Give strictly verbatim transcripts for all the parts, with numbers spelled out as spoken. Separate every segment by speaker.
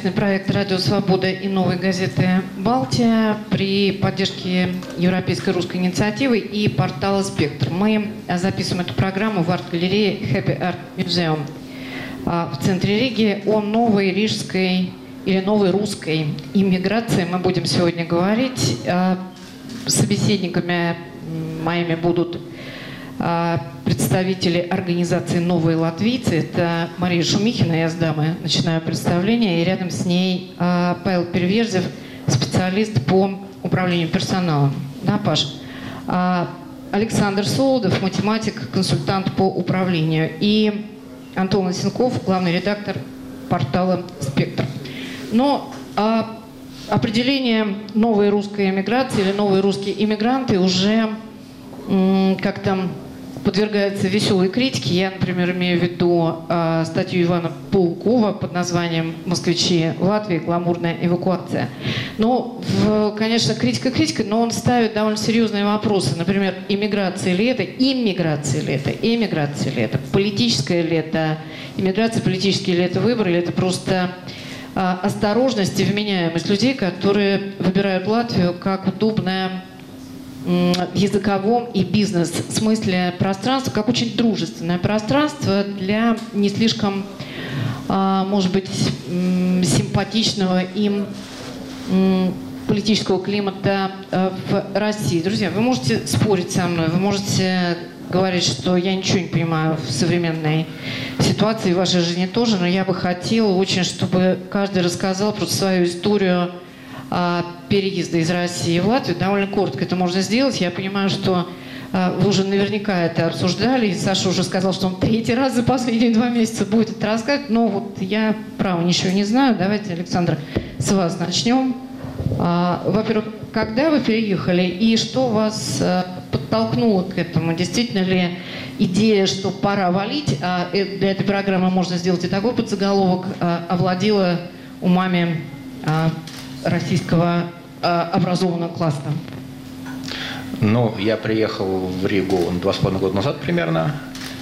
Speaker 1: совместный проект «Радио Свобода» и «Новой газеты Балтия» при поддержке Европейской русской инициативы и портала «Спектр». Мы записываем эту программу в арт-галерее Happy Art Museum в центре Риги. О новой рижской или новой русской иммиграции мы будем сегодня говорить. Собеседниками моими будут представители организации «Новые латвийцы». Это Мария Шумихина, я с дамы начинаю представление. И рядом с ней Павел Переверзев, специалист по управлению персоналом. Да, Паш? Александр Солодов, математик, консультант по управлению. И Антон Лысенков, главный редактор портала «Спектр». Но а, определение новой русской эмиграции или новые русские иммигранты уже как-то подвергается веселой критике. Я, например, имею в виду э, статью Ивана Паукова под названием «Москвичи в Латвии. Гламурная эвакуация». Ну, в, конечно, критика критика, но он ставит довольно серьезные вопросы. Например, иммиграция ли это, иммиграция ли это, эмиграция ли это, политическая ли это, иммиграция, политические ли это выборы, или это просто э, осторожность и вменяемость людей, которые выбирают Латвию как удобное в языковом и бизнес-смысле пространство, как очень дружественное пространство для не слишком, может быть, симпатичного им политического климата в России. Друзья, вы можете спорить со мной, вы можете говорить, что я ничего не понимаю в современной ситуации, в вашей жизни тоже, но я бы хотела очень, чтобы каждый рассказал просто свою историю переезда из России в Латвию. Довольно коротко это можно сделать. Я понимаю, что э, вы уже наверняка это обсуждали. И Саша уже сказал, что он третий раз за последние два месяца будет это рассказывать. Но вот я, право, ничего не знаю. Давайте, Александр, с вас начнем. А, во-первых, когда вы переехали и что вас а, подтолкнуло к этому? Действительно ли идея, что пора валить, а для этой программы можно сделать и такой подзаголовок, а, овладела умами а, российского э, образованного класса?
Speaker 2: Ну, я приехал в Ригу два с половиной года назад примерно.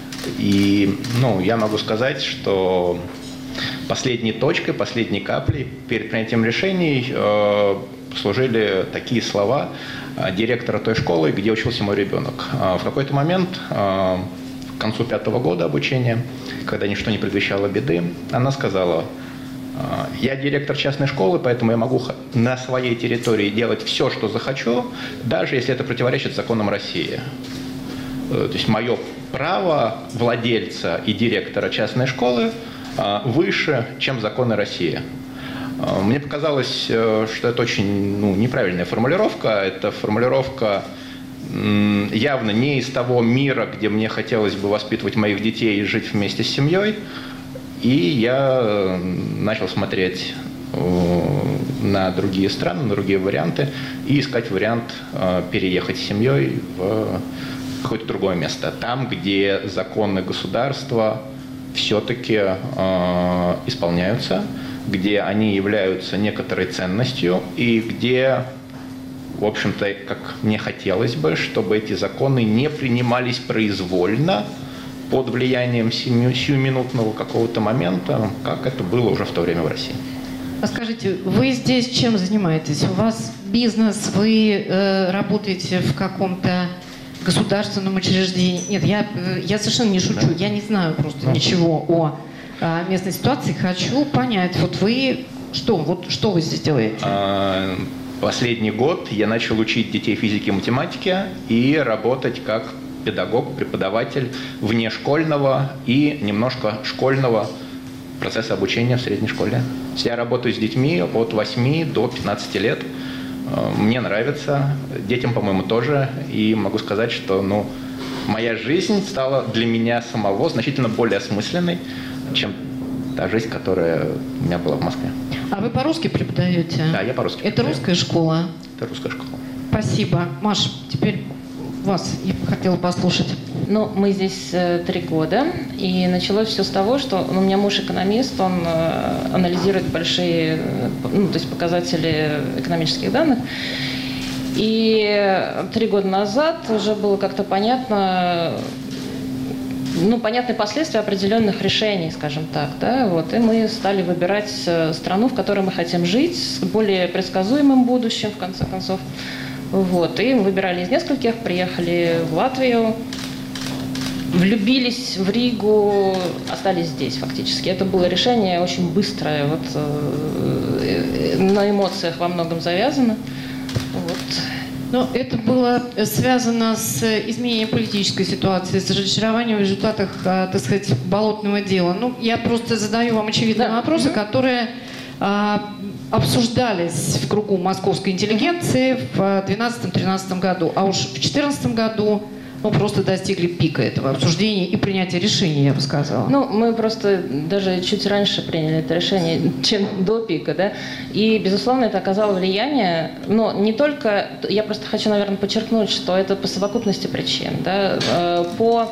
Speaker 2: И, ну, я могу сказать, что последней точкой, последней каплей перед принятием решений э, служили такие слова директора той школы, где учился мой ребенок. В какой-то момент, э, к концу пятого года обучения, когда ничто не предвещало беды, она сказала: «Я директор частной школы, поэтому я могу на своей территории делать все, что захочу, даже если это противоречит законам России. То есть мое право владельца и директора частной школы выше, чем законы России». Мне показалось, что это очень ну, неправильная формулировка. Это формулировка явно не из того мира, где мне хотелось бы воспитывать моих детей и жить вместе с семьей. И я начал смотреть на другие страны, на другие варианты и искать вариант переехать с семьей в какое-то другое место. Там, где законы государства все-таки исполняются, где они являются некоторой ценностью и где, в общем-то, как мне хотелось бы, чтобы эти законы не принимались произвольно, под влиянием сиюминутного какого-то момента, как это было уже в то время в России.
Speaker 1: А скажите, вы здесь чем занимаетесь? У вас бизнес, вы э, работаете в каком-то государственном учреждении? Нет, я, я совершенно не шучу, да. Я не знаю просто да. ничего о, о местной ситуации. Хочу понять, вот вы что, вот что вы здесь делаете?
Speaker 2: А, последний год я начал учить детей физике и математике и работать как педагог, преподаватель внешкольного и немножко школьного процесса обучения в средней школе. Я работаю с детьми от восьми до пятнадцати лет. Мне нравится, детям, по-моему, тоже. И могу сказать, что ну, моя жизнь стала для меня самого значительно более осмысленной, чем та жизнь, которая у меня была в Москве.
Speaker 1: А вы по-русски преподаете?
Speaker 2: Да, я по-русски
Speaker 1: Это
Speaker 2: преподаю.
Speaker 1: Русская школа?
Speaker 2: Это русская школа.
Speaker 1: Спасибо. Маш, теперь вас я бы хотела послушать.
Speaker 3: Ну, мы здесь э, три года, и началось все с того, что ну, у меня муж экономист, он э, анализирует большие, ну, то есть показатели экономических данных. И три года назад уже было как-то понятно, ну, понятны последствия определенных решений, скажем так, да, вот, и мы стали выбирать страну, в которой мы хотим жить, с более предсказуемым будущим, в конце концов, вот, и мы выбирали из нескольких, приехали в Латвию, влюбились в Ригу, остались здесь фактически. Это было решение очень быстрое, вот, э, на эмоциях во многом завязано, вот.
Speaker 1: Но это было связано с изменением политической ситуации, с разочарованием в результатах, так сказать, болотного дела. Ну, я просто задаю вам очевидные да. вопросы, mm-hmm. которые а, обсуждались в кругу московской интеллигенции в двенадцатом-тринадцатом году, а уж в две тысячи четырнадцатом году ну, просто достигли пика этого обсуждения и принятия решения, я бы сказала.
Speaker 3: Ну, мы просто даже чуть раньше приняли это решение, чем до пика, да, и, безусловно, это оказало влияние, но не только, я просто хочу, наверное, подчеркнуть, что это по совокупности причин, да, по,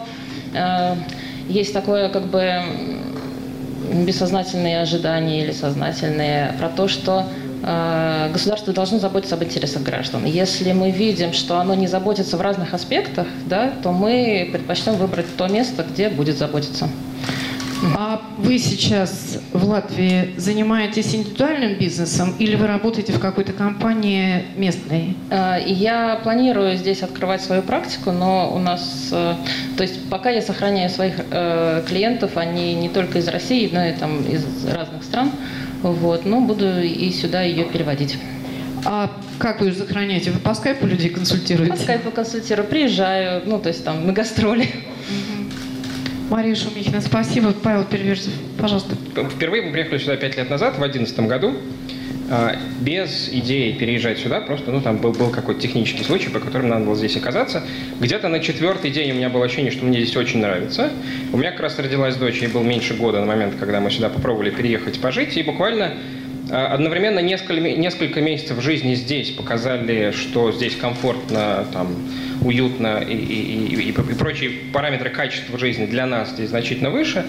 Speaker 3: есть такое, как бы, бессознательные ожидания или сознательные про то, что государство должно заботиться об интересах граждан. Если мы видим, что оно не заботится в разных аспектах, да, то мы предпочтем выбрать то место, где будет заботиться.
Speaker 1: А вы сейчас в Латвии занимаетесь индивидуальным бизнесом или вы работаете в какой-то компании местной?
Speaker 3: Я планирую здесь открывать свою практику, но у нас, то есть пока я сохраняю своих клиентов, они не только из России, но и там из разных стран. Вот, но буду и сюда ее переводить.
Speaker 1: А как вы ее сохраняете? Вы по скайпу людей консультируете?
Speaker 3: По скайпу консультирую, приезжаю, ну, то есть там на гастроли.
Speaker 1: Угу. Мария Шумихина, спасибо. Павел Переверзев, пожалуйста.
Speaker 4: Впервые мы приехали сюда пять лет назад, в две тысячи одиннадцатом году, без идеи переезжать сюда, просто, ну, там был, был какой-то технический случай, по которому надо было здесь оказаться. Где-то на четвертый день у меня было ощущение, что мне здесь очень нравится. У меня как раз родилась дочь, ей было меньше года на момент, когда мы сюда попробовали переехать, пожить, и буквально одновременно несколько, несколько месяцев жизни здесь показали, что здесь комфортно, там, уютно и, и, и, и прочие параметры качества жизни для нас здесь значительно выше.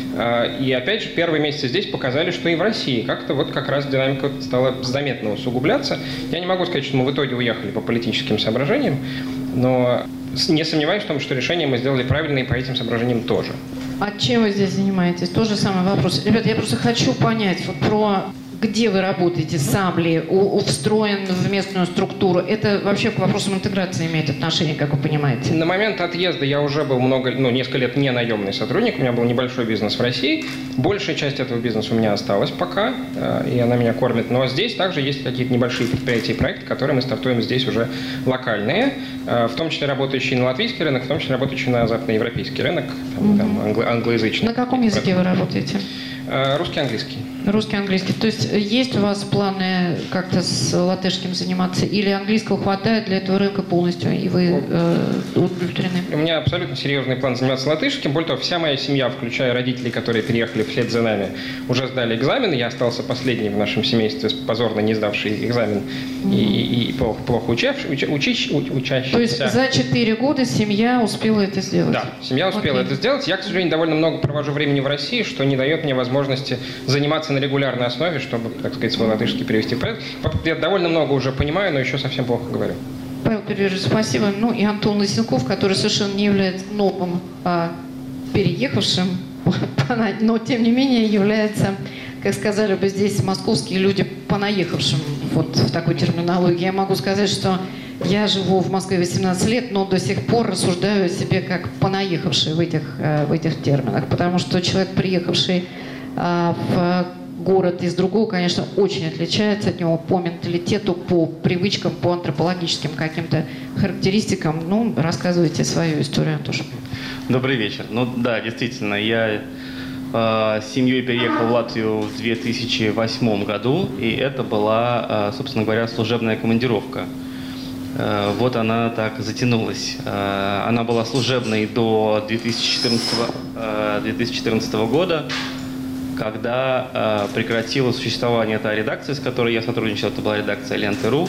Speaker 4: И опять же, первые месяцы здесь показали, что и в России как-то вот как раз динамика стала заметно усугубляться. Я не могу сказать, что мы в итоге уехали по политическим соображениям, но не сомневаюсь в том, что решение мы сделали правильное и по этим соображениям тоже.
Speaker 1: А чем вы здесь занимаетесь? Тот же самый вопрос. Ребята, я просто хочу понять вот про... Где вы работаете, сам ли, у, встроен в местную структуру? Это вообще к вопросам интеграции имеет отношение, как вы понимаете?
Speaker 4: На момент отъезда я уже был много, ну, несколько лет не наемный сотрудник, у меня был небольшой бизнес в России. Большая часть этого бизнеса у меня осталась пока, и она меня кормит. Но здесь также есть какие-то небольшие предприятия и проекты, которые мы стартуем здесь уже локальные, в том числе работающие на латвийский рынок, в том числе работающие на западноевропейский рынок, там, угу. там, англо- англоязычный.
Speaker 1: На каком языке вы работаете?
Speaker 4: Русский, английский.
Speaker 1: Русский, английский. То есть есть у вас планы как-то с латышским заниматься? Или английского хватает для этого рынка полностью, и вы э, удовлетворены?
Speaker 4: У меня абсолютно серьезный план заниматься латышским. Более того, вся моя семья, включая родителей, которые переехали вслед за нами, уже сдали экзамен. Я остался последний в нашем семействе, позорно не сдавший экзамен mm-hmm. и, и плохо, плохо учавший, уч, учащ, учащийся.
Speaker 1: То есть за четыре года семья успела это сделать?
Speaker 4: Да, семья успела okay. это сделать. Я, к сожалению, довольно много провожу времени в России, что не дает мне возможности возможности заниматься на регулярной основе, чтобы, так сказать, свой латышский перевести в порядок. Я довольно много уже понимаю, но еще совсем плохо говорю.
Speaker 1: Павел Переверзев, спасибо. Ну и Антон Лысенков, который совершенно не является новым а, переехавшим, но тем не менее является, как сказали бы здесь московские люди, понаехавшим. Вот в такой терминологии я могу сказать, что я живу в Москве восемнадцать лет, но до сих пор рассуждаю о себе как понаехавший в этих, в этих терминах, потому что человек, приехавший в город из другого, конечно, очень отличается от него по менталитету, по привычкам, по антропологическим каким-то характеристикам. Ну, рассказывайте свою историю, Антош.
Speaker 5: Добрый вечер. Ну да, действительно, я э, с семьей переехал в Латвию в две тысячи восьмом году, и это была, э, собственно говоря, служебная командировка. Э, вот она так затянулась. Э, она была служебной до две тысячи четырнадцатого, э, две тысячи четырнадцатого года, когда э, прекратила существование та редакция, с которой я сотрудничал, это была редакция Ленты.ру.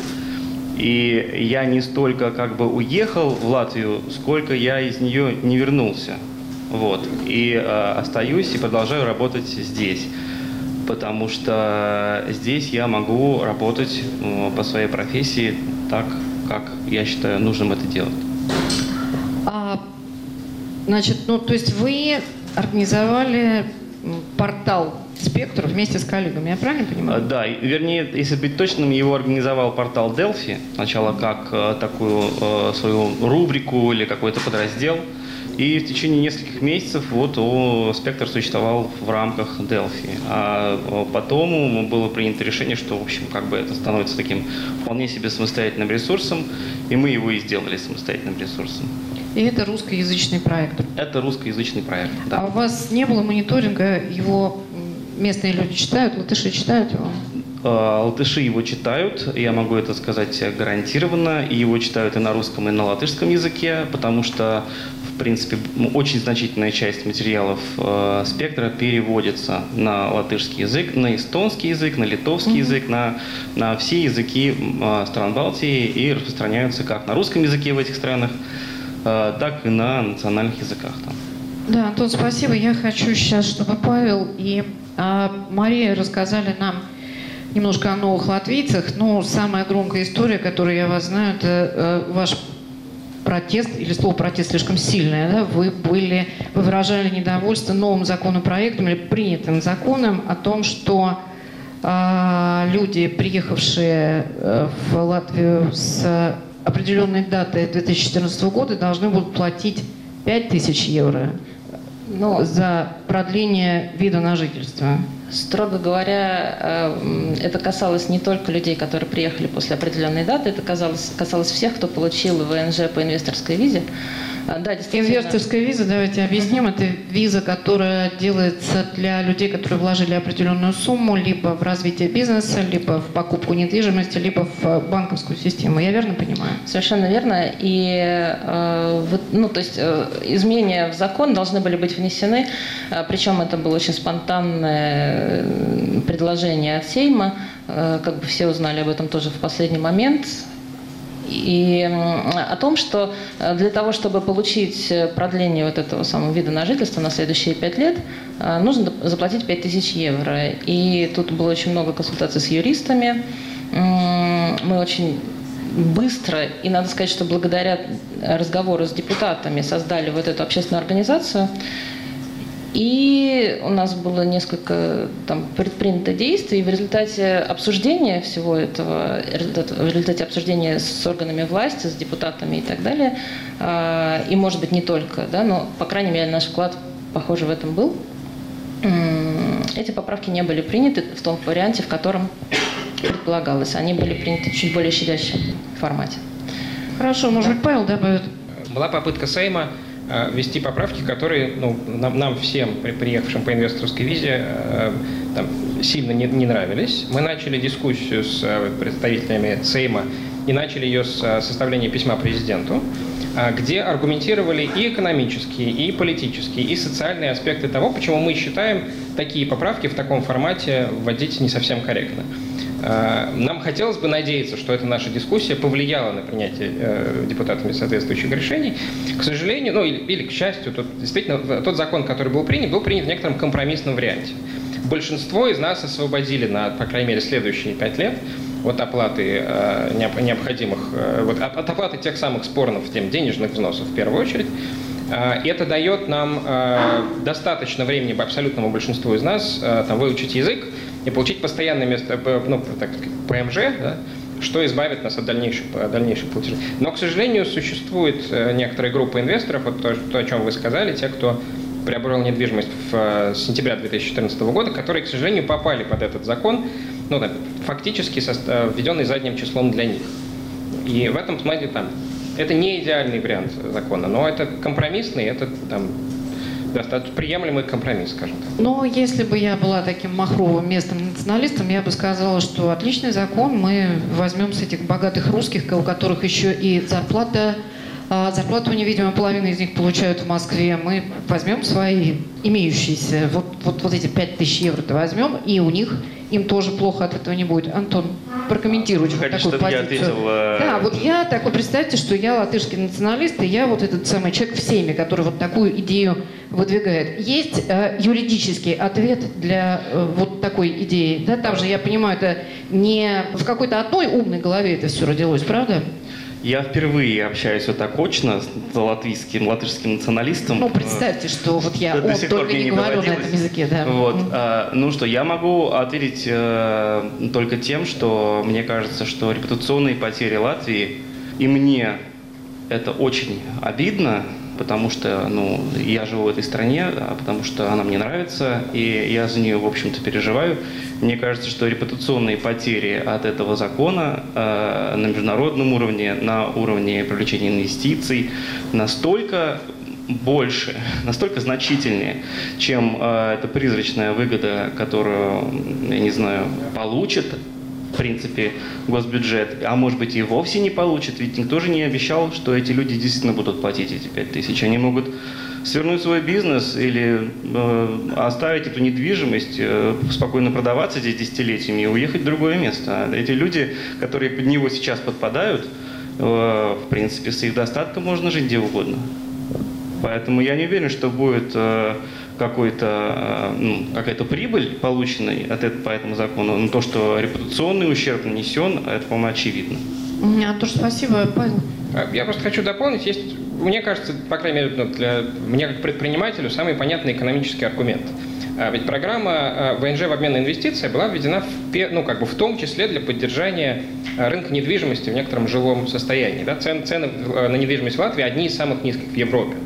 Speaker 5: И я не столько как бы уехал в Латвию, сколько я из нее не вернулся. Вот. И э, остаюсь и продолжаю работать здесь. Потому что здесь я могу работать э, по своей профессии так, как я считаю нужным это делать.
Speaker 1: А Значит, ну, то есть вы организовали портал «Спектр» вместе с коллегами, я правильно понимаю?
Speaker 5: Да, вернее, если быть точным, его организовал портал Delphi, сначала как э, такую э, свою рубрику или какой-то подраздел, и в течение нескольких месяцев вот о, «Спектр» существовал в рамках Delphi. А потом было принято решение, что, в общем, как бы это становится таким вполне себе самостоятельным ресурсом, и мы его и сделали самостоятельным ресурсом.
Speaker 1: И это русскоязычный проект?
Speaker 5: Это русскоязычный проект, да.
Speaker 1: А у вас не было мониторинга, его местные люди читают, латыши читают его?
Speaker 5: Латыши его читают, я могу это сказать гарантированно, и его читают и на русском, и на латышском языке, потому что, в принципе, очень значительная часть материалов э, «Спектра» переводится на латышский язык, на эстонский язык, на литовский mm-hmm. язык, на, на все языки э, стран Балтии и распространяются как на русском языке в этих странах, э, так и на национальных языках там.
Speaker 1: Да, Антон, спасибо. Я хочу сейчас, чтобы Павел и э, Мария рассказали нам немножко о новых латвийцах. Ну, самая громкая история, которую я вас знаю, это э, ваш протест, или слово протест слишком сильное, да? Вы были, вы выражали недовольство новым законопроектом или принятым законом о том, что э, люди, приехавшие э, в Латвию с определенной даты две тысячи четырнадцатого года, должны будут платить пять тысяч евро ну, за продление вида на жительство.
Speaker 3: Строго говоря, это касалось не только людей, которые приехали после определенной даты, это касалось, касалось всех, кто получил ВНЖ по инвесторской визе. Да,
Speaker 1: инвесторская виза, давайте объясним, это виза, которая делается для людей, которые вложили определенную сумму либо в развитие бизнеса, либо в покупку недвижимости, либо в банковскую систему. Я верно понимаю?
Speaker 3: Совершенно верно. И э, ну, то есть, э, изменения в закон должны были быть внесены, э, причем это было очень спонтанное предложение от Сейма, э, как бы все узнали об этом тоже в последний момент. И о том, что для того, чтобы получить продление вот этого самого вида на жительство на следующие пять лет, нужно заплатить пять тысяч евро. И тут было очень много консультаций с юристами. Мы очень быстро, и надо сказать, что благодаря разговору с депутатами создали вот эту общественную организацию. И у нас было несколько там, предпринято действий, и в результате обсуждения всего этого, в результате обсуждения с органами власти, с депутатами и так далее, и, может быть, не только, да, но, по крайней мере, наш вклад, похоже, в этом был, эти поправки не были приняты в том варианте, в котором предполагалось. Они были приняты в чуть более щадящем формате.
Speaker 1: Хорошо, может быть, Павел добавит?
Speaker 4: Была попытка Сейма ввести поправки, которые ну, нам, нам всем, приехавшим по инвесторской визе, э, там, сильно не, не нравились. Мы начали дискуссию с э, представителями Сейма и начали ее с э, составления письма президенту, э, где аргументировали и экономические, и политические, и социальные аспекты того, почему мы считаем такие поправки в таком формате вводить не совсем корректно. Нам хотелось бы надеяться, что эта наша дискуссия повлияла на принятие э, депутатами соответствующих решений. К сожалению, ну или, или к счастью, тот, действительно, тот закон, который был принят, был принят в некотором компромиссном варианте. Большинство из нас освободили на, по крайней мере, следующие пять лет от оплаты э, необходимых, э, вот, от оплаты тех самых спорных тем денежных взносов в первую очередь. Э, это дает нам э, достаточно времени абсолютному большинству из нас э, там, выучить язык и получить постоянное место, ну, так сказать, ПМЖ, да, что избавит нас от дальнейших, дальнейших платежей. Но, к сожалению, существует некоторая группа инвесторов, вот то, то, о чем вы сказали, те, кто приобрел недвижимость в сентября две тысячи четырнадцатого года, которые, к сожалению, попали под этот закон, ну, там, фактически введенный задним числом для них. И в этом смысле там, это не идеальный вариант закона, но это компромиссный, это там, достаточно приемлемый компромисс, скажем так.
Speaker 1: Но если бы я была таким махровым местным националистом, я бы сказала, что отличный закон, мы возьмем с этих богатых русских, у которых еще и зарплата, зарплату, видимо, половина из них получают в Москве, мы возьмем свои имеющиеся, вот, вот, вот эти пять тысяч евро-то возьмем, и у них, им тоже плохо от этого не будет. Антон, прокомментируйте вот такую позицию. Я ответил, да, вот я такой, представьте, что я латышский националист, и я вот этот самый человек в Сейме, который вот такую идею выдвигает. Есть э, юридический ответ для э, вот такой идеи, да, там же, я понимаю, это не в какой-то одной умной голове это все родилось, правда?
Speaker 5: Я впервые общаюсь вот так очно с латвийским, латышским националистом.
Speaker 1: Ну, представьте, что вот я
Speaker 5: До
Speaker 1: он
Speaker 5: сих пор
Speaker 1: только
Speaker 5: мне
Speaker 1: не
Speaker 5: не
Speaker 1: говорю на
Speaker 5: доводилось.
Speaker 1: этом языке, да.
Speaker 5: Вот.
Speaker 1: Мгм.
Speaker 5: а, ну что, я могу ответить э, только тем, что мне кажется, что репутационные потери Латвии, и мне это очень обидно, потому что, ну, я живу в этой стране, а потому что она мне нравится, и я за нее, в общем-то, переживаю. Мне кажется, что репутационные потери от этого закона э, на международном уровне, на уровне привлечения инвестиций настолько больше, настолько значительнее, чем э, эта призрачная выгода, которую, я не знаю, получит, в принципе, госбюджет, а может быть и вовсе не получит, ведь никто же не обещал, что эти люди действительно будут платить эти пять тысяч. Они могут свернуть свой бизнес или э, оставить эту недвижимость, э, спокойно продаваться здесь десятилетиями и уехать в другое место. Эти люди, которые под него сейчас подпадают, э, в принципе, с их достатком можно жить где угодно. Поэтому я не уверен, что будет э, какой-то, э, ну, какая-то прибыль, полученная от этого, по этому закону. Но то, что репутационный ущерб нанесен, это, по-моему, очевидно.
Speaker 1: А, тоже спасибо, Павел.
Speaker 4: Я просто хочу дополнить, есть, мне кажется, по крайней мере, ну, для меня как предпринимателю, самый понятный экономический аргумент. А ведь программа ВНЖ в обмен на инвестиции была введена в, пе- ну, как бы в том числе для поддержания рынка недвижимости в некотором жилом состоянии. Да? Цен, цены на недвижимость в Латвии одни из самых низких в Европе.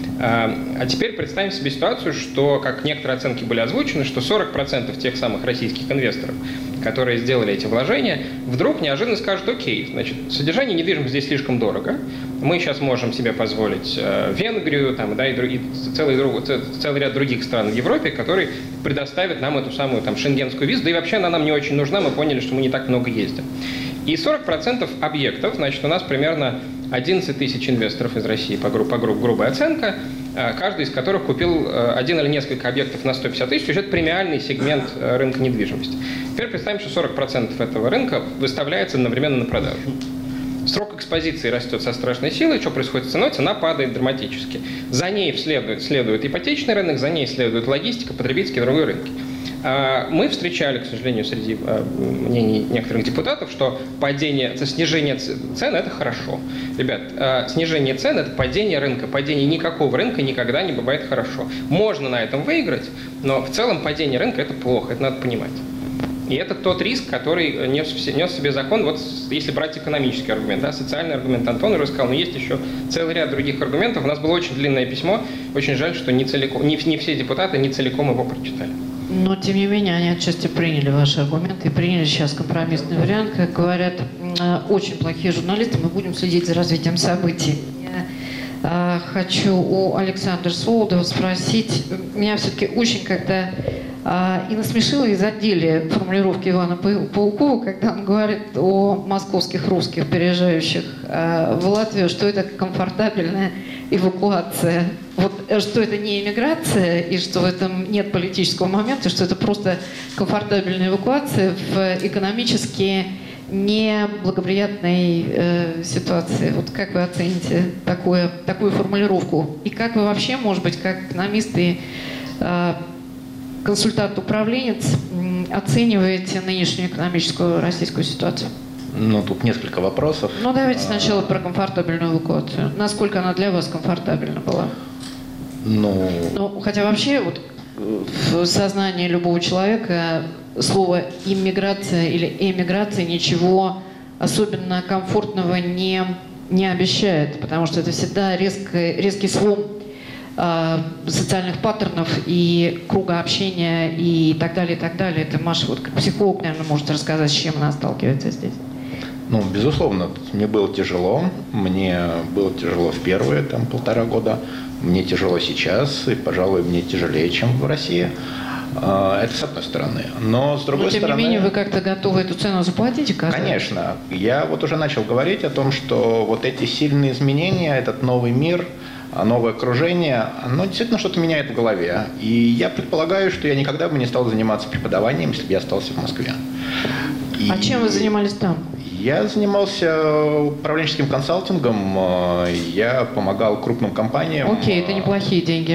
Speaker 4: А теперь представим себе ситуацию, что, как некоторые оценки были озвучены, что сорок процентов тех самых российских инвесторов, которые сделали эти вложения, вдруг неожиданно скажут: окей, значит, содержание недвижимости здесь слишком дорого, мы сейчас можем себе позволить э, Венгрию, там, да, и, и целый, целый ряд других стран в Европе, которые предоставят нам эту самую там, шенгенскую визу, да и вообще она нам не очень нужна, мы поняли, что мы не так много ездим. И сорок процентов объектов, значит, у нас примерно одиннадцать тысяч инвесторов из России, по, гру, по гру, грубая оценка, каждый из которых купил один или несколько объектов на сто пятьдесят тысяч, это премиальный сегмент рынка недвижимости. Теперь представим, что сорок процентов этого рынка выставляется одновременно на продажу. Срок экспозиции растет со страшной силой, что происходит с ценой? Цена падает драматически. За ней следует, следует ипотечный рынок, за ней следует логистика, потребительские и другие рынки. Мы встречали, к сожалению, среди мнений некоторых депутатов, что падение, снижение цен – это хорошо. Ребят, снижение цен – это падение рынка. Падение никакого рынка никогда не бывает хорошо. Можно на этом выиграть, но в целом падение рынка – это плохо, это надо понимать. И это тот риск, который нес в себе закон, вот если брать экономический аргумент, да, социальный аргумент Антон уже сказал, но есть еще целый ряд других аргументов. У нас было очень длинное письмо, очень жаль, что не, целиком, не, не все депутаты не целиком его прочитали. Но, тем не менее, они отчасти приняли ваши аргументы и приняли сейчас компромиссный вариант. Как говорят очень плохие журналисты, мы будем следить за развитием событий. Я хочу у Александра Солодова спросить, меня все-таки очень как-то и насмешило, и задели формулировки Ивана Паукова, когда он говорит о московских русских, переезжающих в Латвию, что это комфортабельная эвакуация. Вот что это не эмиграция, и что в этом нет политического момента, что это просто комфортабельная эвакуация в экономически неблагоприятной э, ситуации. Вот как вы оцените такое, такую формулировку? И как вы вообще, может быть, как экономист и э, консультант-управленец оцениваете нынешнюю экономическую российскую ситуацию?
Speaker 2: Ну, тут несколько вопросов.
Speaker 1: Ну, давайте сначала про комфортабельную эвакуацию. Насколько она для вас комфортабельна была?
Speaker 2: Ну,
Speaker 1: ну хотя вообще вот в сознании любого человека слово иммиграция или эмиграция ничего особенно комфортного не, не обещает, потому что это всегда резкий, резкий слом э, социальных паттернов и круга общения и так далее, и так далее. Это Маша, вот как психолог, наверное, может рассказать, с чем она сталкивается здесь.
Speaker 2: Ну, безусловно, мне было тяжело. Мне было тяжело в первые там, полтора года. Мне тяжело сейчас, и, пожалуй, мне тяжелее, чем в России. Это с одной стороны. Но с другой
Speaker 1: Но, тем
Speaker 2: стороны...
Speaker 1: не менее, вы как-то готовы эту цену заплатить? Оказывается?
Speaker 2: Конечно. Я вот уже начал говорить о том, что вот эти сильные изменения, этот новый мир, новое окружение, оно действительно что-то меняет в голове. И я предполагаю, что я никогда бы не стал заниматься преподаванием, если бы я остался в Москве. И...
Speaker 1: А чем вы занимались там?
Speaker 2: Я занимался управленческим консалтингом, я помогал крупным компаниям.
Speaker 1: Окей, это неплохие деньги.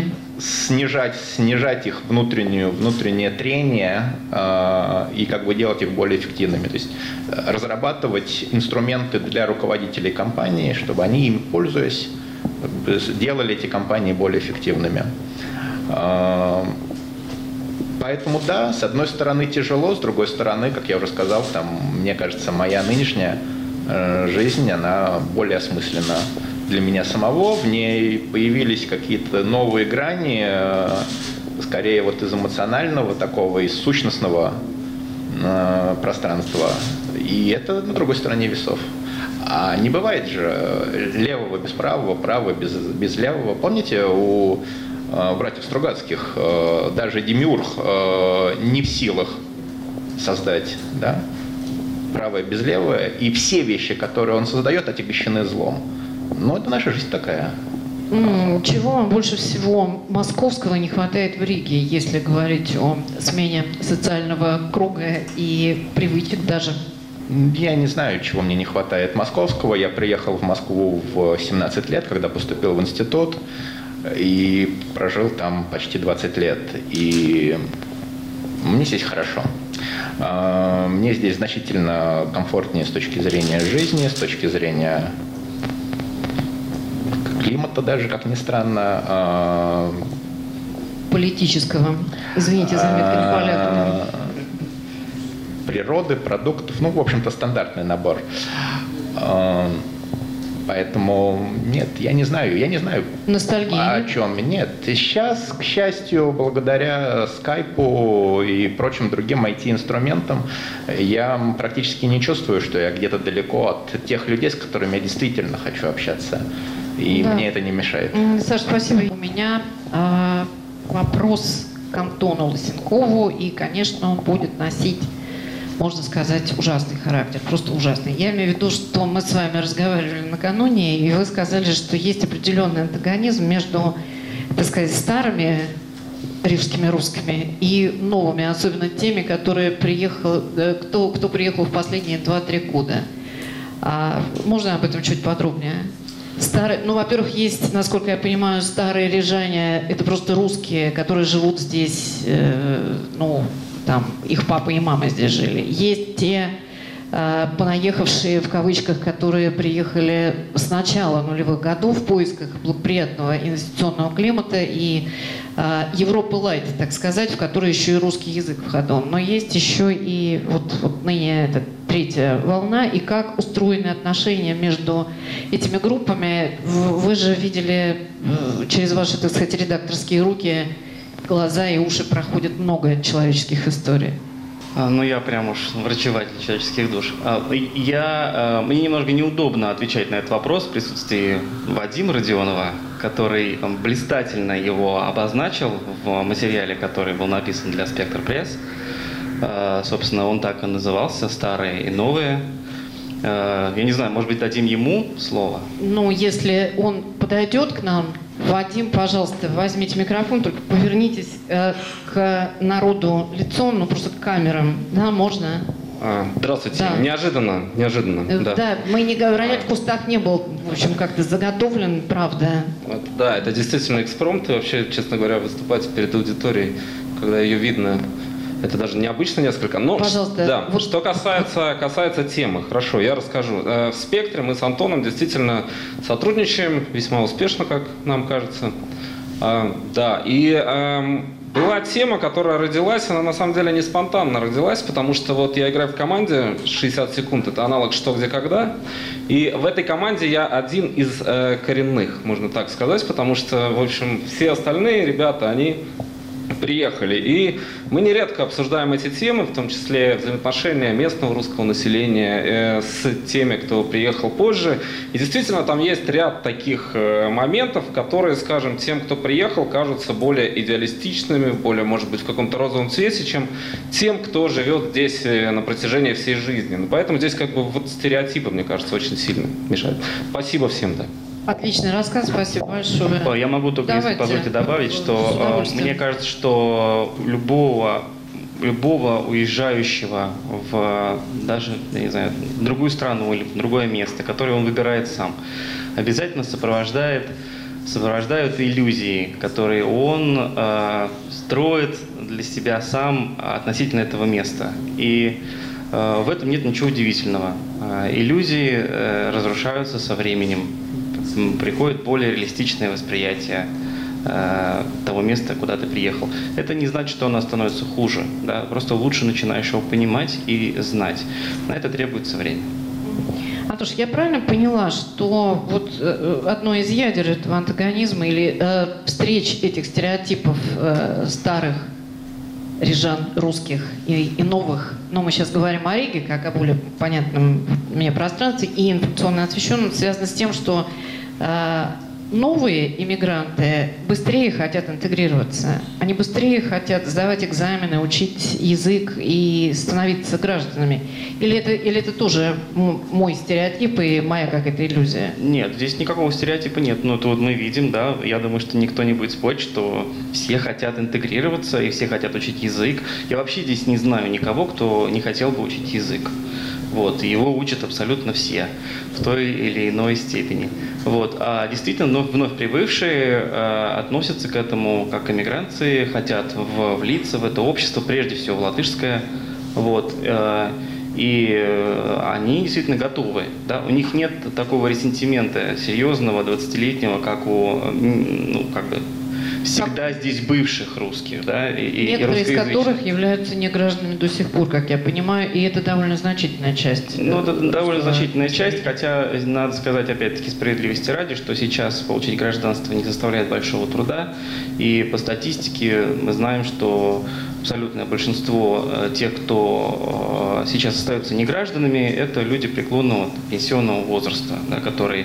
Speaker 2: снижать, снижать их внутреннюю, внутреннее трение э, и как бы делать их более эффективными. То есть разрабатывать инструменты для руководителей компании, чтобы они ими пользуясь, делали эти компании более эффективными. Э, поэтому да, с одной стороны тяжело, с другой стороны, как я уже сказал, там, мне кажется, моя нынешняя э, жизнь, она более осмысленна для меня самого, в ней появились какие-то новые грани, скорее вот из эмоционального такого, из сущностного э, пространства. И это на другой стороне весов. А не бывает же левого без правого, правого без, без левого. Помните, у э, братьев Стругацких э, даже демиург э, не в силах создать, да, правое без левого, и все вещи, которые он создает, отягощены злом. Ну, это наша жизнь такая.
Speaker 1: Чего вам больше всего московского не хватает в Риге, если говорить о смене социального круга и привычек даже?
Speaker 2: Я не знаю, чего мне не хватает московского. Я приехал в Москву в семнадцать лет, когда поступил в институт, и прожил там почти двадцать лет. И мне здесь хорошо. Мне здесь значительно комфортнее с точки зрения жизни, с точки зрения климата даже, как ни странно.
Speaker 1: Политического. Извините, заметка не поляками.
Speaker 2: Природы, продуктов, ну, в общем-то, стандартный набор. Поэтому нет, я не знаю, я не знаю,
Speaker 1: Ностальгия.
Speaker 2: о чем. Нет, сейчас, к счастью, благодаря скайпу и прочим другим ай ти-инструментам, я практически не чувствую, что я где-то далеко от тех людей, с которыми я действительно хочу общаться. И да. Мне это не мешает.
Speaker 1: Саша, спасибо. У меня э, вопрос к Антону Лысенкову, и, конечно, он будет носить, можно сказать, ужасный характер, просто ужасный. Я имею в виду, что мы с вами разговаривали накануне, и вы сказали, что есть определенный антагонизм между, так сказать, старыми рижскими русскими и новыми, особенно теми, которые приехал, кто, кто приехал в последние два-три года. А можно об этом чуть подробнее? Старые, ну, во-первых, есть, насколько я понимаю, старые рижане, это просто русские, которые живут здесь, э, ну, там, их папа и мама здесь жили. Есть те э, понаехавшие, в кавычках, которые приехали с начала нулевых годов в поисках благоприятного инвестиционного климата и э, Европы лайт, так сказать, в которой еще и русский язык в ходу. Но есть еще и вот, вот ныне эта третья волна, и как устроены отношения между этими группами. Вы же видели э, через ваши, так сказать, редакторские руки, глаза и уши проходит много человеческих историй.
Speaker 5: А, ну, я прям уж врачеватель человеческих душ. А, я, а, мне немного неудобно отвечать на этот вопрос в присутствии Вадима Родионова, который там, блистательно его обозначил в материале, который был написан для «Спектр Пресс». А, собственно, он так и назывался «Старые и новые». А, я не знаю, может быть, дадим ему слово?
Speaker 1: Ну, если он подойдет к нам, Вадим, пожалуйста, возьмите микрофон, только повернитесь э, к народу лицом, ну просто к камерам, да, можно?
Speaker 6: А, здравствуйте,
Speaker 1: да.
Speaker 6: неожиданно, неожиданно.
Speaker 1: Э,
Speaker 6: да.
Speaker 1: да, мы не говорили, в кустах не был, в общем, как-то заготовлен, правда.
Speaker 6: Вот, да, это действительно экспромт, и вообще, честно говоря, выступать перед аудиторией, когда ее видно, это даже необычно несколько. Но,
Speaker 1: пожалуйста.
Speaker 6: Да,
Speaker 1: вот...
Speaker 6: что касается, касается темы, хорошо, я расскажу. В «Спектре» мы с Антоном действительно сотрудничаем весьма успешно, как нам кажется. Да, и была тема, которая родилась, она на самом деле не спонтанно родилась, потому что вот я играю в команде шестьдесят секунд, это аналог «Что, где, когда», и в этой команде я один из коренных, можно так сказать, потому что, в общем, все остальные ребята, они приехали. И мы нередко обсуждаем эти темы, в том числе взаимоотношения местного русского населения э, с теми, кто приехал позже. И действительно, там есть ряд таких э, моментов, которые, скажем, тем, кто приехал, кажутся более идеалистичными, более, может быть, в каком-то розовом цвете, чем тем, кто живет здесь э, на протяжении всей жизни. Ну, поэтому здесь как бы вот стереотипы, мне кажется, очень сильно мешают. Спасибо всем, да.
Speaker 1: Отличный рассказ, спасибо большое.
Speaker 5: Я могу только,
Speaker 1: Давайте.
Speaker 5: если позволите, добавить, что э, мне кажется, что любого, любого уезжающего в даже, я не знаю, в другую страну или в другое место, которое он выбирает сам, обязательно сопровождает сопровождают иллюзии, которые он э, строит для себя сам относительно этого места. И э, в этом нет ничего удивительного. Э, иллюзии э, разрушаются со временем. Приходит более реалистичное восприятие э, того места, куда ты приехал. Это не значит, что оно становится хуже. Да? Просто лучше начинаешь его понимать и знать. На это требуется время.
Speaker 1: Антош, я правильно поняла, что вот э, одно из ядер этого антагонизма или э, встреч этих стереотипов э, старых рижан, русских и, и новых, но мы сейчас говорим о Риге, как о более понятном мне пространстве и информационно освещенном, связано с тем, что э, новые иммигранты быстрее хотят интегрироваться, они быстрее хотят сдавать экзамены, учить язык и становиться гражданами. Или это, или это тоже мой стереотип и моя какая-то иллюзия?
Speaker 5: Нет, здесь никакого стереотипа нет. Ну, это вот мы видим, да, я думаю, что никто не будет спорить, что все хотят интегрироваться и все хотят учить язык. Я вообще здесь не знаю никого, кто не хотел бы учить язык. Вот, его учат абсолютно все в той или иной степени. Вот. А действительно, вновь, вновь прибывшие э, относятся к этому как к эмиграции, хотят в, влиться в это общество, прежде всего в латышское. Вот. Э, и э, они действительно готовы. Да? У них нет такого ресентимента серьезного, двадцатилетнего, как у, ну, как бы, всегда как... здесь бывших русских, да, и,
Speaker 1: некоторые
Speaker 5: и
Speaker 1: из которых являются негражданами до сих пор, как я понимаю, и это довольно значительная часть.
Speaker 5: Ну, это довольно значительная часть, хотя надо сказать, опять-таки, справедливости ради, что сейчас получить гражданство не составляет большого труда, и по статистике мы знаем, что абсолютное большинство тех, кто сейчас остаются негражданами, это люди преклонного пенсионного возраста, да, которые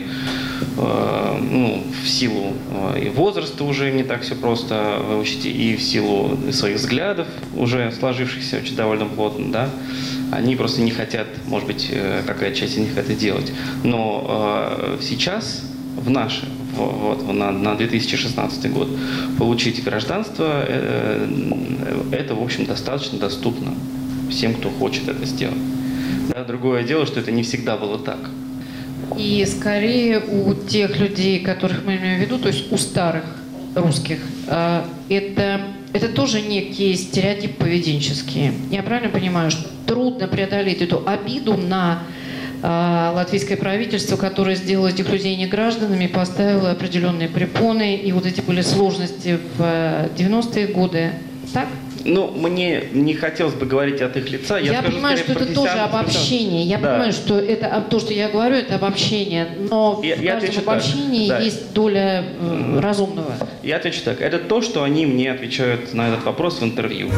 Speaker 5: ну, в силу и возраста уже не так все просто выучить, и в силу своих взглядов, уже сложившихся очень довольно плотно, да, они просто не хотят, может быть, какая-то часть из них это делать. Но э, сейчас, в наше, вот, на, на две тысячи шестнадцатый год, получить гражданство, э, это, в общем, достаточно доступно всем, кто хочет это сделать. Да, другое дело, что это не всегда было так.
Speaker 1: И скорее у тех людей, которых мы имеем в виду, то есть у старых русских, это, это тоже некий стереотип поведенческий. Я правильно понимаю, что трудно преодолеть эту обиду на латвийское правительство, которое сделало этих людей негражданами, поставило определенные препоны, и вот эти были сложности в девяностые годы. Так?
Speaker 5: Ну, мне не хотелось бы говорить от их лица. Я,
Speaker 1: я
Speaker 5: скажу,
Speaker 1: понимаю, что это тоже обобщение. Я да. понимаю, что это то, что я говорю, это обобщение. Но я, в я каждом обобщении да. есть доля э, разумного.
Speaker 5: Я отвечу так. Это то, что они мне отвечают на этот вопрос в интервью.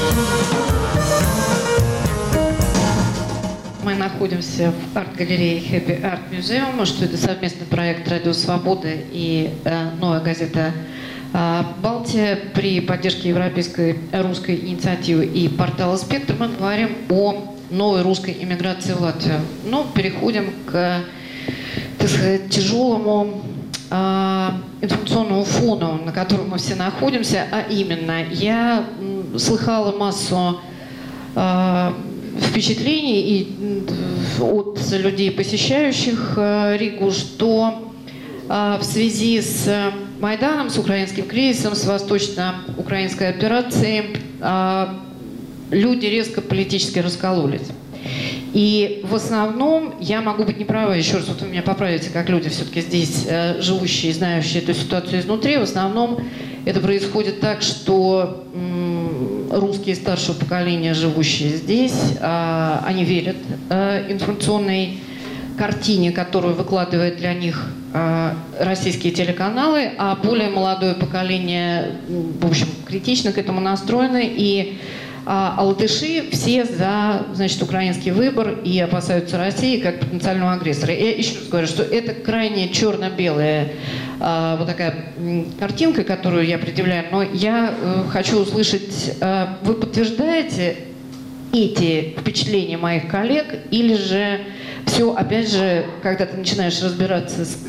Speaker 1: Мы находимся в арт-галерее Happy Art Museum, что это совместный проект «Радио Свобода» и э, «Новая газета Балтия» при поддержке Европейской русской инициативы и портала «Спектр». Мы говорим о новой русской иммиграции в Латвию. Но переходим к, так сказать, тяжелому э, информационному фону, на котором мы все находимся. А именно, я слыхала массу э, впечатлений и от людей, посещающих э, Ригу, что э, в связи с Майданом, с украинским кризисом, с восточно-украинской операцией люди резко политически раскололись. И в основном, я могу быть неправа, еще раз, вот вы меня поправите, как люди все-таки здесь живущие, знающие эту ситуацию изнутри, в основном это происходит так, что русские старшего поколения, живущие здесь, они верят информационной картине, которую выкладывают для них э, российские телеканалы, а более молодое поколение, в общем, критично к этому настроено, и э, а латыши все за, значит, украинский выбор и опасаются России как потенциального агрессора. Я еще раз говорю, что это крайне черно-белая э, вот такая картинка, которую я предъявляю, но я э, хочу услышать, э, вы подтверждаете эти впечатления моих коллег, или же все, опять же, когда ты начинаешь разбираться с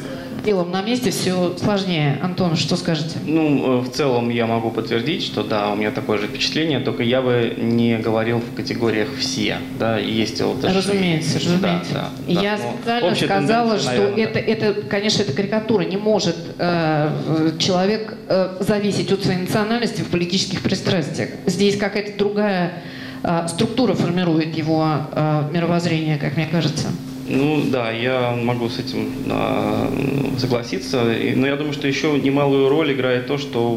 Speaker 1: делом на месте все сложнее. Антон, что скажете?
Speaker 5: Ну, в целом я могу подтвердить, что да, у меня такое же впечатление, только я бы не говорил в категориях «все», да, и есть латыши.
Speaker 1: Разумеется, разумеется.
Speaker 5: Да, да,
Speaker 1: я
Speaker 5: да.
Speaker 1: специально
Speaker 5: Общая
Speaker 1: сказала,
Speaker 5: тенденция,
Speaker 1: что
Speaker 5: наверное,
Speaker 1: это, это, конечно, это карикатура. Не может э, человек э, зависеть от своей национальности в политических пристрастиях. Здесь какая-то другая э, структура формирует его э, мировоззрение, как мне кажется.
Speaker 5: Ну да, я могу с этим э, согласиться, И- но я думаю, что еще немалую роль играет то, что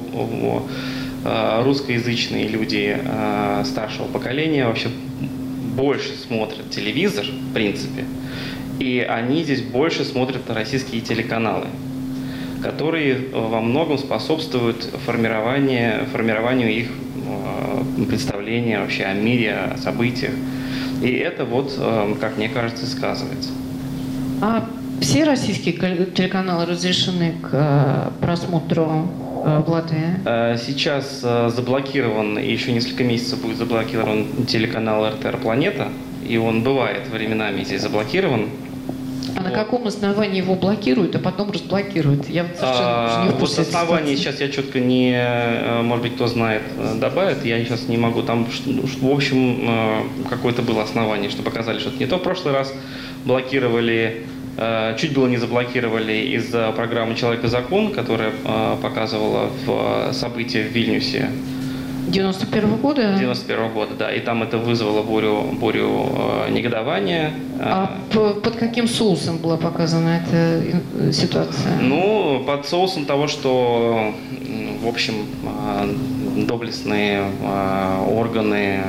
Speaker 5: э, русскоязычные люди э, старшего поколения вообще больше смотрят телевизор, в принципе, и они здесь больше смотрят российские телеканалы, которые во многом способствуют формированию, формированию их э, представления вообще о мире, о событиях. И это вот, э, как мне кажется, сказывается.
Speaker 1: А все российские кал- телеканалы разрешены к э, просмотру э, в Латвии?
Speaker 5: Э, Сейчас э, заблокирован, и еще несколько месяцев будет заблокирован телеканал эр тэ эр «Планета», и он бывает временами здесь заблокирован.
Speaker 1: А на
Speaker 5: Вот.
Speaker 1: каком основании его блокируют, а потом разблокируют? Я вот совершенно уже не в
Speaker 5: А,
Speaker 1: курсе
Speaker 5: вот
Speaker 1: этой
Speaker 5: основание
Speaker 1: ситуации.
Speaker 5: сейчас я четко не, э, может быть, кто знает, э, добавит, я сейчас не могу. Там, ш- ну, ш- в общем, э, какое-то было основание, что показали что-то не то. В прошлый раз блокировали, э, чуть было не заблокировали из-за программы «Человек и закон», которая э, показывала в, э, события в Вильнюсе
Speaker 1: девяносто первого года?
Speaker 5: девяносто первого года, да, и там это вызвало бурю, бурю э, негодования.
Speaker 1: А п- под каким соусом была показана эта э, ситуация?
Speaker 5: Ну, под соусом того, что, м, в общем, э, доблестные э, органы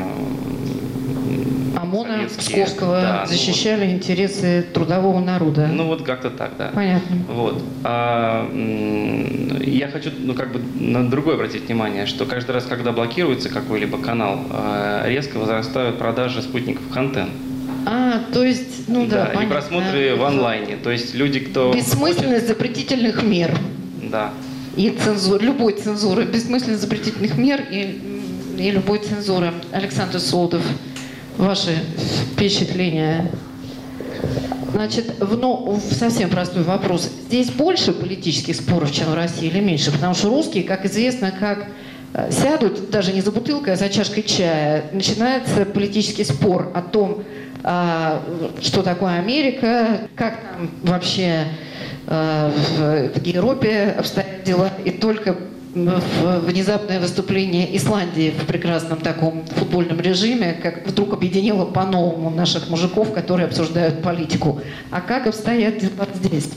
Speaker 5: м,
Speaker 1: ОМОНа
Speaker 5: советские,
Speaker 1: Псковского
Speaker 5: да, ну
Speaker 1: защищали интересы трудового народа.
Speaker 5: вот, ну вот как-то так, да.
Speaker 1: Понятно.
Speaker 5: Вот. А, м, я хочу, ну, как бы на другое обратить внимание, что каждый раз, когда блокируется какой-либо канал, э, резко возрастают продажи спутников контент.
Speaker 1: А, то есть, ну да,
Speaker 5: и
Speaker 1: понятно.
Speaker 5: просмотры в онлайне. То есть люди, кто
Speaker 1: Бессмысленность запретительных мер.
Speaker 5: хочет- да.
Speaker 1: И цензур, любой цензуры, бессмысленность запретительных мер и, и любой цензуры. Александр Солодов, ваши впечатления? Значит, в, ну, в совсем простой вопрос. Здесь больше политических споров, чем в России, или меньше? Потому что русские, как известно, как э, сядут даже не за бутылкой, а за чашкой чая, начинается политический спор о том, а, что такое Америка, как там вообще э, в, в Европе обстоят дела, и только в внезапное выступление Исландии в прекрасном таком футбольном режиме, как вдруг объединило по-новому наших мужиков, которые обсуждают политику. А как обстоят дела здесь?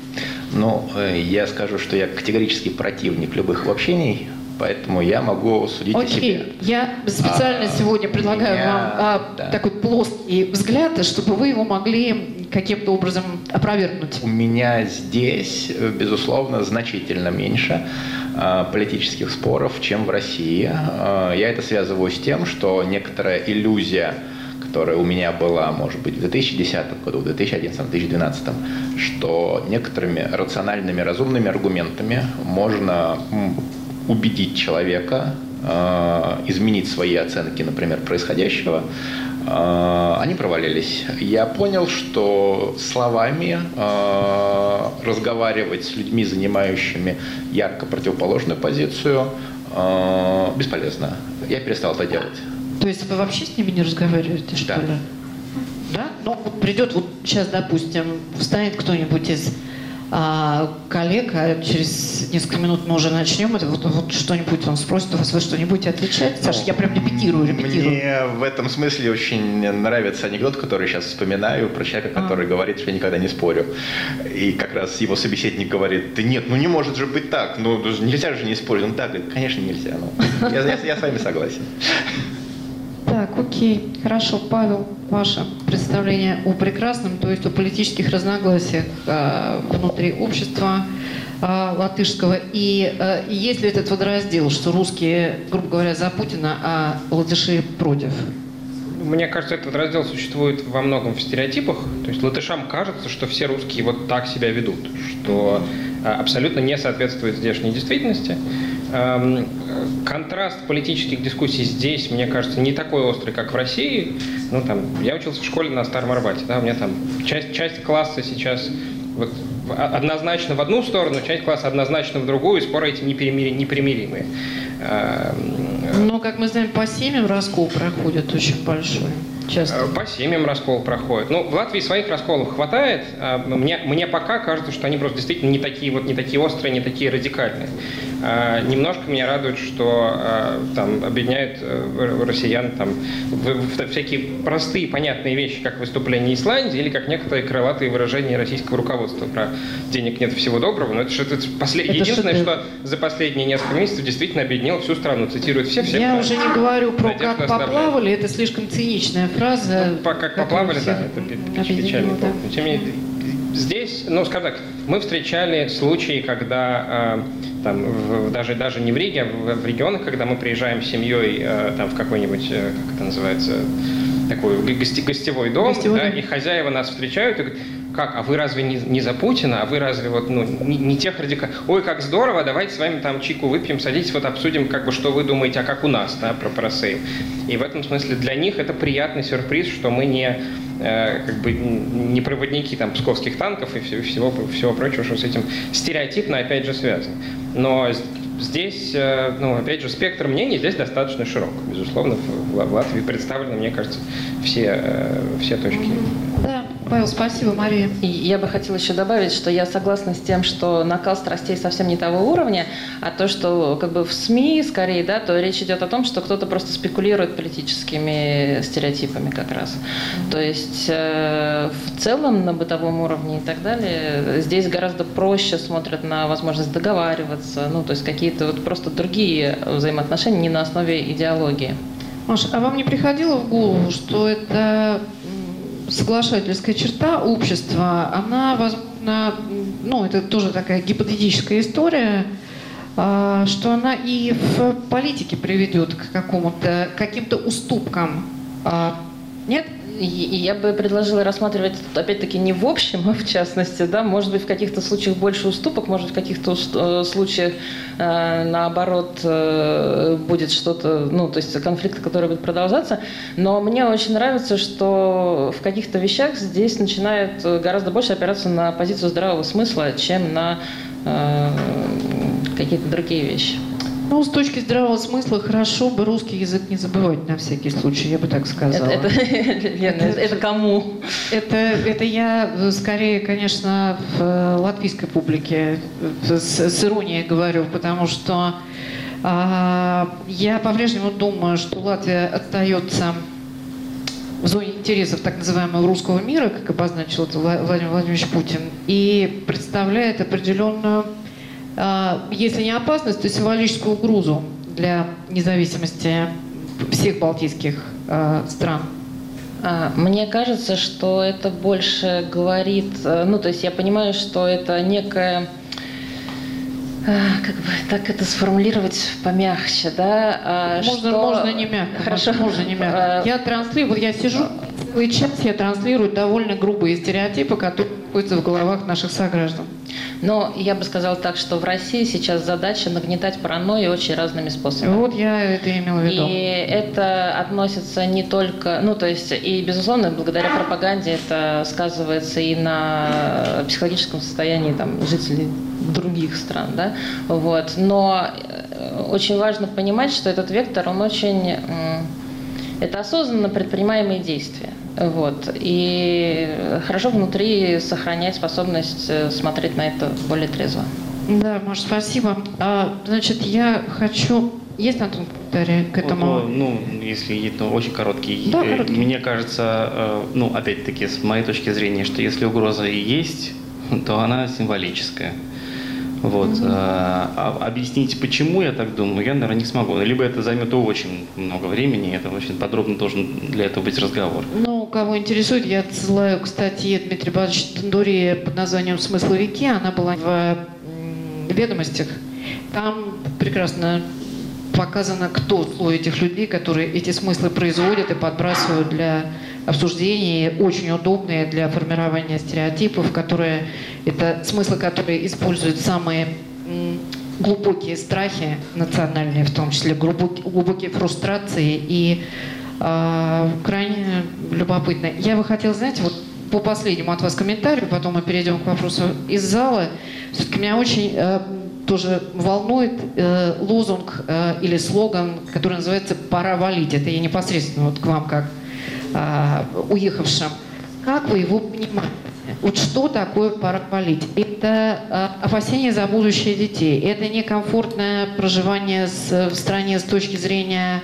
Speaker 2: Ну, э, я скажу, что я категорический противник любых обобщений, поэтому я могу судить о себе.
Speaker 1: Окей, я специально
Speaker 2: А,
Speaker 1: сегодня предлагаю
Speaker 2: меня-
Speaker 1: вам а,
Speaker 2: да.
Speaker 1: такой плоский взгляд, чтобы вы его могли каким-то образом опровергнуть.
Speaker 2: У меня здесь, э, безусловно, значительно меньше э, политических споров, чем в России. Э, Я это связываю с тем, что некоторая иллюзия, которая у меня была, может быть, в две тысячи десятом году, в две тысячи одиннадцатом, в две тысячи двенадцатом, что некоторыми рациональными, разумными аргументами можно м, убедить человека э, изменить свои оценки, например, происходящего, э, они провалились. Я понял, что словами э, разговаривать с людьми, занимающими ярко противоположную позицию, э, бесполезно. Я перестал это делать.
Speaker 1: То есть вы вообще с ними не разговариваете, что
Speaker 2: Да.
Speaker 1: ли? Да? Ну, вот придет, вот сейчас, допустим, встанет кто-нибудь из а, коллег, а через несколько минут мы уже начнем, это вот, вот что-нибудь он спросит у вас, вы что, не будете отвечать? Саша, я прям репетирую, репетирую.
Speaker 2: Мне в этом смысле очень нравится анекдот, который сейчас вспоминаю, про человека, который
Speaker 1: А.
Speaker 2: говорит, что я никогда не спорю. И как раз его собеседник говорит: да нет, ну не может же быть так, ну нельзя же не спорить. Он так говорит: конечно, нельзя. Ну, я, я, я с вами согласен.
Speaker 1: Так, окей, хорошо, Павел, ваше представление о прекрасном, то есть о политических разногласиях э, внутри общества э, латышского. И э, есть ли этот водораздел, что русские, грубо говоря, за Путина, а латыши против?
Speaker 4: Мне кажется, этот раздел существует во многом в стереотипах. То есть латышам кажется, что все русские вот так себя ведут, что э, абсолютно не соответствует здешней действительности. Эм, контраст политических дискуссий здесь, мне кажется, не такой острый, как в России. Ну, там, я учился в школе на Старом Арбате, да, у меня там часть, часть класса сейчас, вот однозначно в одну сторону, часть класса однозначно в другую, и споры эти непримиримые.
Speaker 1: Но, как мы знаем, по семьям раскол проходит очень большой. Часто.
Speaker 4: По семьям раскол проходит. Ну, в Латвии своих расколов хватает. Мне, мне пока кажется, что они просто действительно не такие, вот, не такие острые, не такие радикальные. Немножко меня радует, что там объединяют россиян там, в, в всякие простые, понятные вещи, как выступление Исландии или как некоторые крылатые выражения российского руководства про денег нет, всего доброго. Но это же это послед... это единственное, что за последние несколько месяцев действительно объединило всю страну. Цитируют все, все.
Speaker 1: Я уже не говорю про
Speaker 4: Надежда
Speaker 1: как поплавали, это слишком циничная фраза.
Speaker 4: Ну, как поплавали, да, это печальный повод. Да. Тем не менее, здесь, ну, скажем так, мы встречали случаи, когда э, там, в, даже, даже не в Риге, а в, в регионах, когда мы приезжаем с семьей э, там, в какой-нибудь, э, как это называется, такой гости, гостевой дом, гостевой да, дом, и хозяева нас встречают и говорят: как, а вы разве не, не за Путина, а вы разве вот, ну, не, не тех радикальных? Ой, как здорово, давайте с вами там чайку выпьем, садитесь, вот обсудим, как бы, что вы думаете, а как у нас, да, про, про сейм. И в этом смысле для них это приятный сюрприз, что мы не, э, как бы, не проводники там псковских танков и всего, всего, всего прочего, что с этим стереотипно опять же связано. Но здесь, э, ну, опять же, спектр мнений здесь достаточно широк. Безусловно, в, в Латвии представлены, мне кажется, все, э, все точки.
Speaker 1: Да, Павел, спасибо, Мария.
Speaker 3: И я бы хотела еще добавить, что я согласна с тем, что накал страстей совсем не того уровня, а то, что как бы в СМИ скорее, да, то речь идет о том, что кто-то просто спекулирует политическими стереотипами как раз. Mm-hmm. То есть э, в целом на бытовом уровне и так далее здесь гораздо проще смотрят на возможность договариваться, ну то есть какие-то вот просто другие взаимоотношения не на основе идеологии.
Speaker 1: Маша, а вам не приходило в голову, что это соглашательская черта общества, она, возможно, ну, это тоже такая гипотетическая история, что она и в политике приведет к какому-то, каким-то уступкам? Нет?
Speaker 3: И я бы предложила рассматривать, опять-таки, не в общем, а в частности, да, может быть, в каких-то случаях больше уступок, может, в каких-то случаях, э, наоборот, э, будет что-то, ну, то есть конфликт, который будет продолжаться. Но мне очень нравится, что в каких-то вещах здесь начинает гораздо больше опираться на позицию здравого смысла, чем на э, какие-то другие вещи.
Speaker 1: Ну, с точки здравого смысла, хорошо бы русский язык не забывать на всякий случай, я бы так сказала.
Speaker 3: Это, это, Лена, это, это кому?
Speaker 1: Это, это я скорее, конечно, в латвийской публике с, с иронией говорю, потому что а, я по-прежнему думаю, что Латвия остается в зоне интересов так называемого русского мира, как обозначил это Владимир Владимирович Путин, и представляет определенную, если не опасность, то символическую угрозу для независимости всех балтийских стран.
Speaker 3: Мне кажется, что это больше говорит, ну, то есть я понимаю, что это некая, как бы так это сформулировать помягче, да?
Speaker 1: Можно,
Speaker 3: что...
Speaker 1: можно не мягко.
Speaker 3: Хорошо.
Speaker 1: Можно не мягко. Я транслирую, я сижу целый час, я транслирую довольно грубые стереотипы, которые находятся в головах наших сограждан.
Speaker 3: Но я бы сказала так, что в России сейчас задача нагнетать паранойю очень разными способами.
Speaker 1: Вот я это имела в виду.
Speaker 3: И это относится не только, ну то есть и безусловно благодаря пропаганде это сказывается и на психологическом состоянии там жителей других стран, да, вот. Но очень важно понимать, что этот вектор, он очень, это осознанно предпринимаемые действия. Вот. И хорошо внутри сохранять способность смотреть на это более трезво.
Speaker 1: Да, Маша, спасибо. А, значит, я хочу... Есть, Антон, комментарий к этому?
Speaker 5: Вот, ну, если есть, то очень короткий.
Speaker 1: Да, короткий.
Speaker 5: Мне кажется, ну, опять-таки, с моей точки зрения, что если угроза и есть, то она символическая. Вот. Mm-hmm. А, объяснить, почему я так думаю, я, наверное, не смогу. Либо это займет очень много времени, это очень подробно должен для этого быть разговор.
Speaker 1: Ну, кого интересует, я отсылаю к статье Дмитрия Павловича Тандурия под названием «Смысловики». Она была в «Ведомостях». Там прекрасно показано, кто слой этих людей, которые эти смыслы производят и подбрасывают для обсуждений, очень удобные для формирования стереотипов, которые, это смыслы, которые используют самые глубокие страхи национальные, в том числе глубокие, глубокие фрустрации, и э, крайне любопытно. Я бы хотела, знаете, вот по последнему от вас комментарию, потом мы перейдем к вопросу из зала. Все-таки меня очень э, тоже волнует э, лозунг э, или слоган, который называется «Пора валить». Это я непосредственно вот к вам, как э, уехавшим. Как вы его понимаете? Вот что такое «пора валить»? Это э, опасение за будущее детей. Это некомфортное проживание с, в стране с точки зрения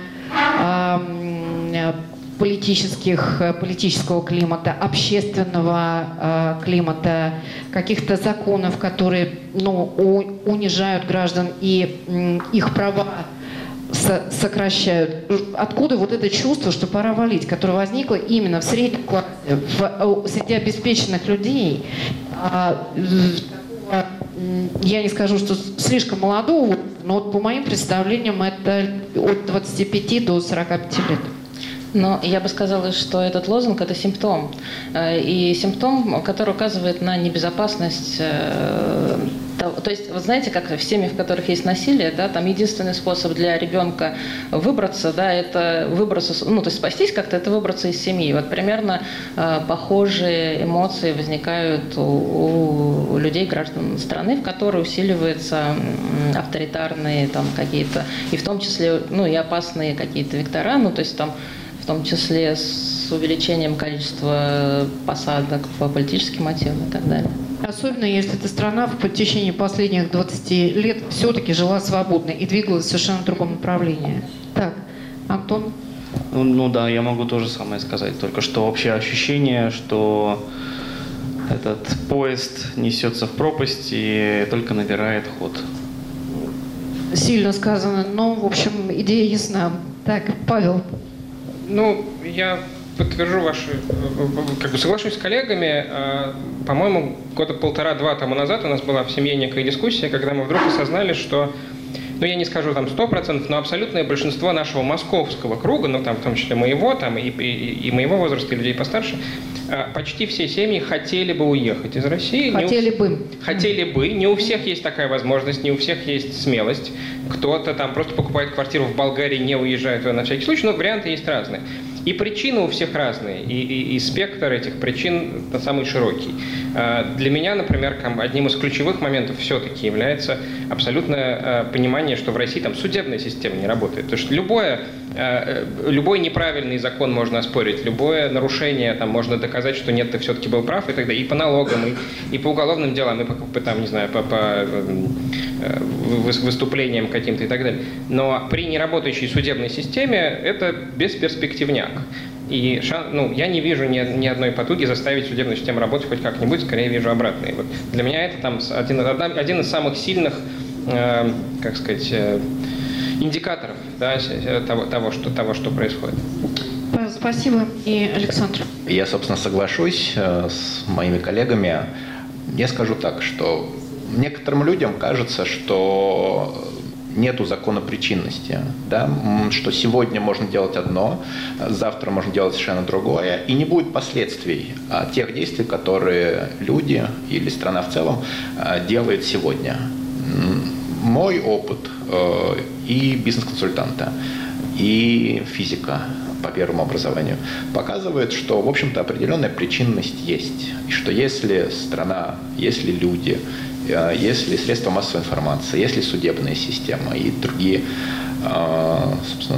Speaker 1: э, политических, политического климата, общественного э, климата, каких-то законов, которые ну, у, унижают граждан и э, их права со, сокращают. Откуда вот это чувство, что пора валить, которое возникло именно в среднем классе, в, среди обеспеченных людей, а, такого, я не скажу, что слишком молодого, но вот по моим представлениям это от двадцати пяти до сорока пяти лет.
Speaker 3: Но я бы сказала, что этот лозунг – это симптом. И симптом, который указывает на небезопасность. То есть, вы знаете, как в семьях, в которых есть насилие, да, там единственный способ для ребенка выбраться, да, это выбраться, ну, то есть спастись как-то, это выбраться из семьи. Вот примерно э, похожие эмоции возникают у, у людей, граждан страны, в которой усиливаются авторитарные там какие-то, и в том числе, ну, и опасные какие-то вектора, ну, то есть там в том числе с увеличением количества посадок по политическим мотивам и так далее.
Speaker 1: Особенно если эта страна в течение последних двадцати лет все-таки жила свободно и двигалась в совершенно другом направлении. Так, Антон?
Speaker 5: Ну, ну да, я могу то же самое сказать, только что общее ощущение, что этот поезд несется в пропасть и только набирает ход.
Speaker 1: Сильно сказано, но, в общем, идея ясна. Так, Павел.
Speaker 4: Ну, я подтвержу ваши, как бы соглашусь с коллегами. По-моему, года полтора-два тому назад у нас была в семье некая дискуссия, когда мы вдруг осознали, что, ну, я не скажу там сто процентов, но абсолютное большинство нашего московского круга, ну, там, в том числе моего, там, и, и, и моего возраста, и людей постарше, почти все семьи хотели бы уехать из России.
Speaker 1: Хотели
Speaker 4: у...
Speaker 1: бы.
Speaker 4: Хотели бы. Не у всех есть такая возможность, не у всех есть смелость. Кто-то там просто покупает квартиру в Болгарии, не уезжает туда на всякий случай, но варианты есть разные. И причины у всех разные, и, и, и спектр этих причин самый широкий. Для меня, например, одним из ключевых моментов все-таки является абсолютное понимание, что в России там судебная система не работает. Потому что любое, любой неправильный закон можно оспорить, любое нарушение там можно доказать, что нет, ты все-таки был прав, и тогда и по налогам, и, и по уголовным делам, и по, по там, не знаю, по, по выступлениям каким-то и так далее. Но при неработающей судебной системе это бесперспективняк. И шан, ну, я не вижу ни, ни одной потуги заставить судебную систему работать хоть как-нибудь, скорее вижу обратное. Вот для меня это там один, один из самых сильных, э, как сказать, э, индикаторов, да, того, того, что, того, что происходит.
Speaker 1: Спасибо. И Александр.
Speaker 2: Я, собственно, соглашусь э, с моими коллегами. Я скажу так, что некоторым людям кажется, что нету закона причинности, да? Что сегодня можно делать одно, завтра можно делать совершенно другое, и не будет последствий от тех действий, которые люди или страна в целом делает сегодня. Мой опыт э, и бизнес-консультанта, и физика по первому образованию показывает, что, в общем-то, определенная причинность есть. И что если страна, если люди, если средства массовой информации, если судебная система и другие, собственно,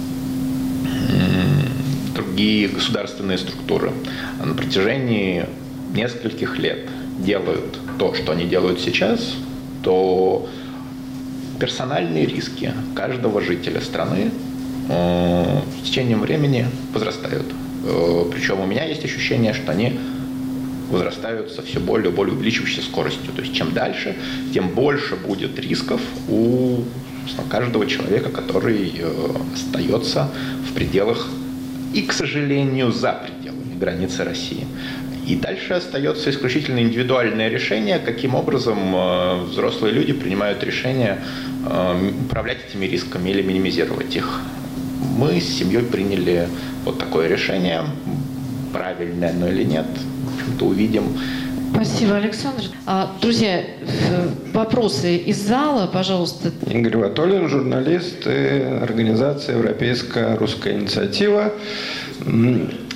Speaker 2: другие государственные структуры на протяжении нескольких лет делают то, что они делают сейчас, то персональные риски каждого жителя страны с течением времени возрастают. Причем у меня есть ощущение, что они возрастают со все более и более увеличивающейся скоростью. То есть чем дальше, тем больше будет рисков у каждого человека, который остается в пределах и, к сожалению, за пределами границы России. И дальше остается исключительно индивидуальное решение, каким образом взрослые люди принимают решение управлять этими рисками или минимизировать их. Мы с семьей приняли вот такое решение, правильное оно или нет, в общем-то, увидим.
Speaker 1: Спасибо, Александр. А, друзья, вопросы из зала, пожалуйста.
Speaker 7: Игорь Ватолин, журналист и организация Европейская русская инициатива.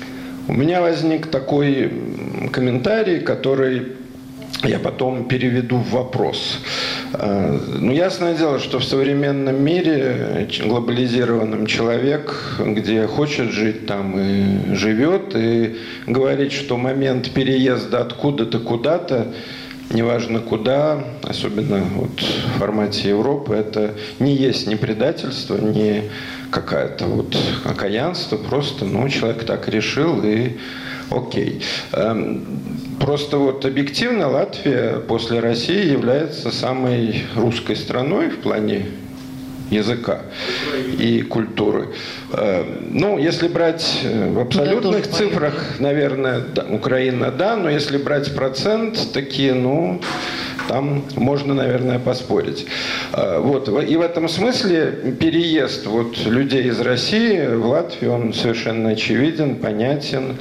Speaker 7: У меня возник такой комментарий, который я потом переведу в вопрос. Ну, ясное дело, что в современном мире, глобализированном, человек, где хочет жить, там и живет. И говорить, что момент переезда откуда-то куда-то, неважно куда, особенно вот в формате Европы, это не есть ни предательство, ни какое-то вот окаянство. Просто, ну, человек так решил, и окей. Просто вот объективно Латвия после России является самой русской страной в плане языка и культуры. Ну, если брать в абсолютных цифрах, наверное, да, Украина, да, но если брать процент, такие, ну, там можно, наверное, поспорить. Вот. И в этом смысле переезд вот людей из России в Латвию, он совершенно очевиден, понятен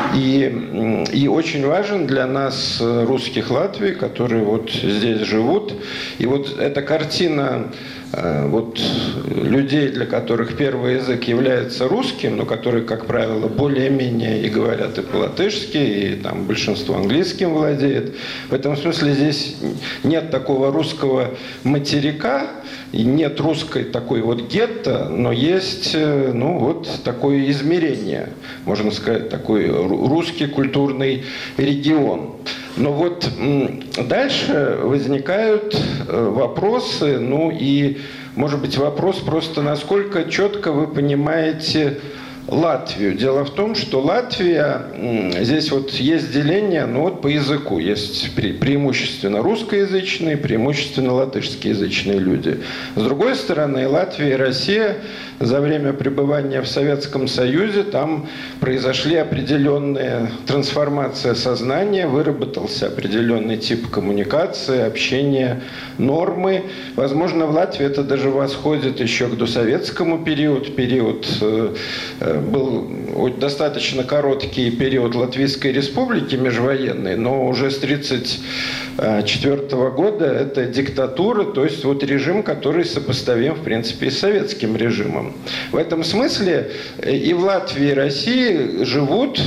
Speaker 7: и, и очень важен для нас, русских Латвии, которые вот здесь живут. И вот эта картина вот людей, для которых первый язык является русским, но которые, как правило, более-менее и говорят и по-латышски, и там большинство английским владеет. В этом смысле здесь нет такого русского материка, и нет русской такой вот гетто, но есть, ну, вот такое измерение, можно сказать, такой русский культурный регион. Но вот дальше возникают вопросы, ну и, может быть, вопрос просто, насколько четко вы понимаете Латвию. Дело в том, что Латвия, здесь вот есть деление, ну вот по языку, есть пре преимущественно русскоязычные, преимущественно латышскоязычные люди. С другой стороны, Латвия и Россия за время пребывания в Советском Союзе, там произошли определенные трансформации сознания, выработался определенный тип коммуникации, общения, нормы. Возможно, в Латвии это даже восходит еще к досоветскому периоду. Период э, был достаточно короткий период Латвийской Республики межвоенной, но уже с тридцать четвёртого года это диктатура, то есть вот режим, который сопоставим, в принципе, и с советским режимом. В этом смысле и в Латвии, и России живут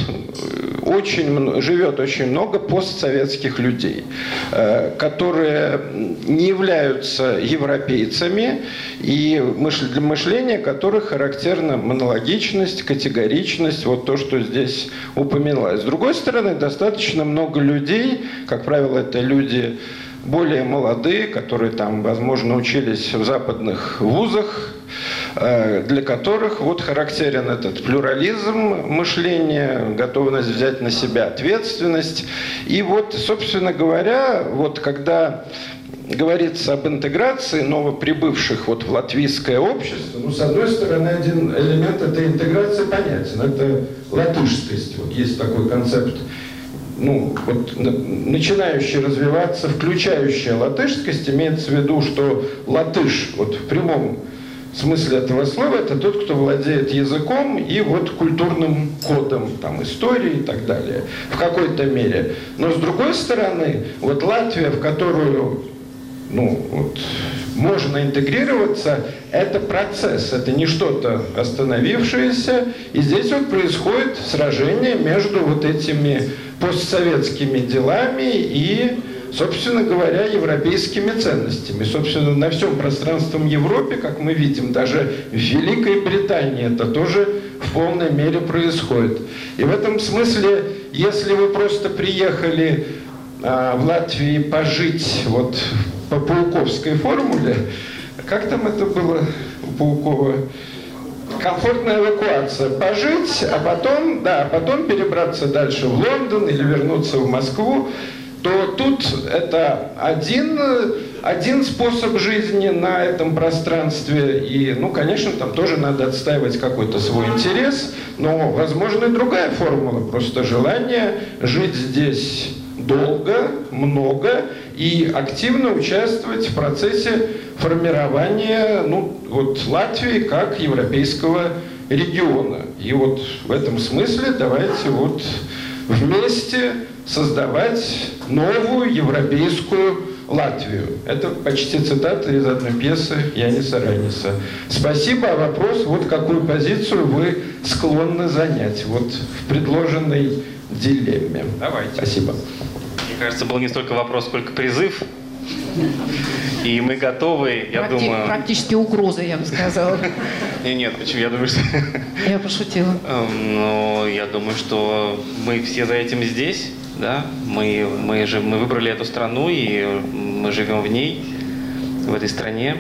Speaker 7: очень, живет очень много постсоветских людей, которые не являются европейцами, и для мышления которых характерна монологичность, категоричность, вот то, что здесь упоминалось. С другой стороны, достаточно много людей, как правило, это люди более молодые, которые там, возможно, учились в западных вузах, для которых вот характерен этот плюрализм мышления, готовность взять на себя ответственность. И вот, собственно говоря, вот когда говорится об интеграции новоприбывших вот в латвийское общество, ну, с одной стороны, один элемент этой интеграции понятен, это латышскость. Вот есть такой концепт, ну, вот, начинающий развиваться, включающая латышскость, имеется в виду, что латыш, вот в прямом смысле этого слова, это тот, кто владеет языком и вот культурным кодом, там, истории и так далее, в какой-то мере. Но с другой стороны, вот Латвия, в которую, ну, вот, можно интегрироваться, это процесс, это не что-то остановившееся, и здесь вот происходит сражение между вот этими постсоветскими делами и, собственно говоря, европейскими ценностями. Собственно, на всем пространстве Европы, как мы видим, даже в Великой Британии это тоже в полной мере происходит. И в этом смысле, если вы просто приехали а, в Латвии пожить вот по пауковской формуле, как там это было у Паукова? Комфортная эвакуация. Пожить, а потом, да, а потом перебраться дальше в Лондон или вернуться в Москву, то тут это один, один способ жизни на этом пространстве. И, ну, конечно, там тоже надо отстаивать какой-то свой интерес, но, возможно, и другая формула. Просто желание жить здесь долго, много и активно участвовать в процессе формирования, ну, вот, Латвии как европейского региона. И вот в этом смысле давайте вот вместе создавать новую европейскую Латвию. Это почти цитата из одной пьесы Яниса Раниса. Спасибо, а вопрос, вот какую позицию вы склонны занять вот в предложенной дилемме.
Speaker 4: Давайте.
Speaker 7: Спасибо.
Speaker 5: Мне кажется, был не столько вопрос, сколько призыв. И мы готовы, я
Speaker 1: Практи-
Speaker 5: думаю...
Speaker 1: Практически угроза, я бы сказала.
Speaker 5: Нет, нет, почему? Я думаю, что...
Speaker 1: Я пошутила.
Speaker 5: Ну, я думаю, что мы все за этим здесь, да? Мы, мы, же, мы выбрали эту страну, и мы живем в ней, в этой стране.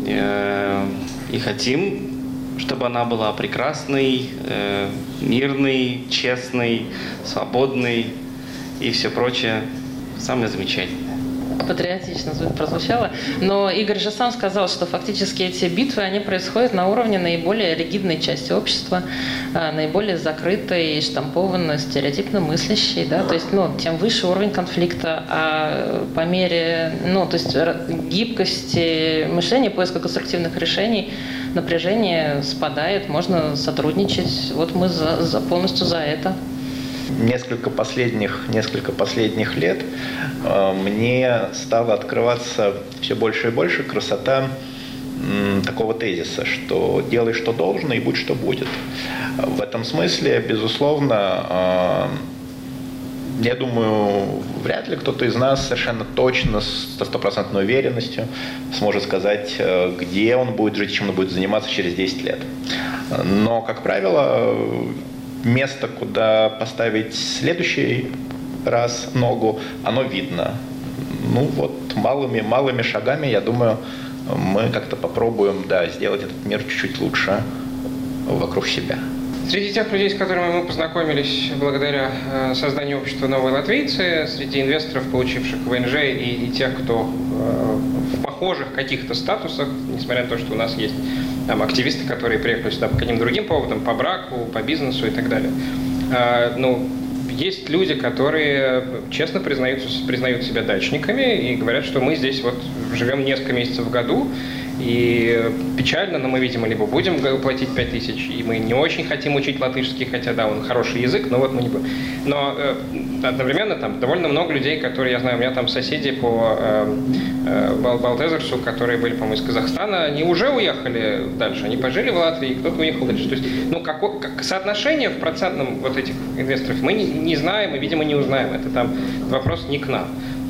Speaker 5: И хотим, чтобы она была прекрасной, мирной, честной, свободной и все прочее. Самое замечательное.
Speaker 3: Патриотично прозвучало. Но Игорь же сам сказал, что фактически эти битвы, они происходят на уровне наиболее ригидной части общества, наиболее закрытой, штампованной, стереотипно мыслящей. Да? То есть, ну, тем выше уровень конфликта, а по мере ну, то есть, гибкости мышления, поиска конструктивных решений, напряжение спадает, можно сотрудничать. Вот мы за, за, полностью за это.
Speaker 2: Несколько последних, несколько последних лет э, мне стала открываться все больше и больше красота м, такого тезиса, что делай, что должно, и будь, что будет. В этом смысле, безусловно, э, я думаю, вряд ли кто-то из нас совершенно точно, со стопроцентной уверенностью сможет сказать, э, где он будет жить, чем он будет заниматься через десять лет. Но, как правило, место, куда поставить следующий раз ногу, оно видно. Ну вот, малыми, малыми шагами, я думаю, мы как-то попробуем, да, сделать этот мир чуть-чуть лучше вокруг себя.
Speaker 4: Среди тех людей, с которыми мы познакомились благодаря э, созданию общества «Новые латвийцы», среди инвесторов, получивших вэ эн жэ, и, и тех, кто э, в похожих каких-то статусах, несмотря на то, что у нас есть там, активисты, которые приехали сюда по каким-то другим поводам, по браку, по бизнесу и так далее. Э, ну, есть люди, которые честно признаются, признают себя дачниками и говорят, что мы здесь вот живем несколько месяцев в году, и печально, но мы, видимо, либо будем платить пять тысяч, и мы не очень хотим учить латышский, хотя, да, он хороший язык, но вот мы не будем. Но э, одновременно там довольно много людей, которые, я знаю, у меня там соседи по э, э, Балтезерсу, которые были, по-моему, из Казахстана, они уже уехали дальше, они пожили в Латвии, и кто-то уехал дальше. То есть, ну, как, как соотношение в процентном вот этих инвесторов мы не, не знаем и, видимо, не узнаем. Это там вопрос не к нам.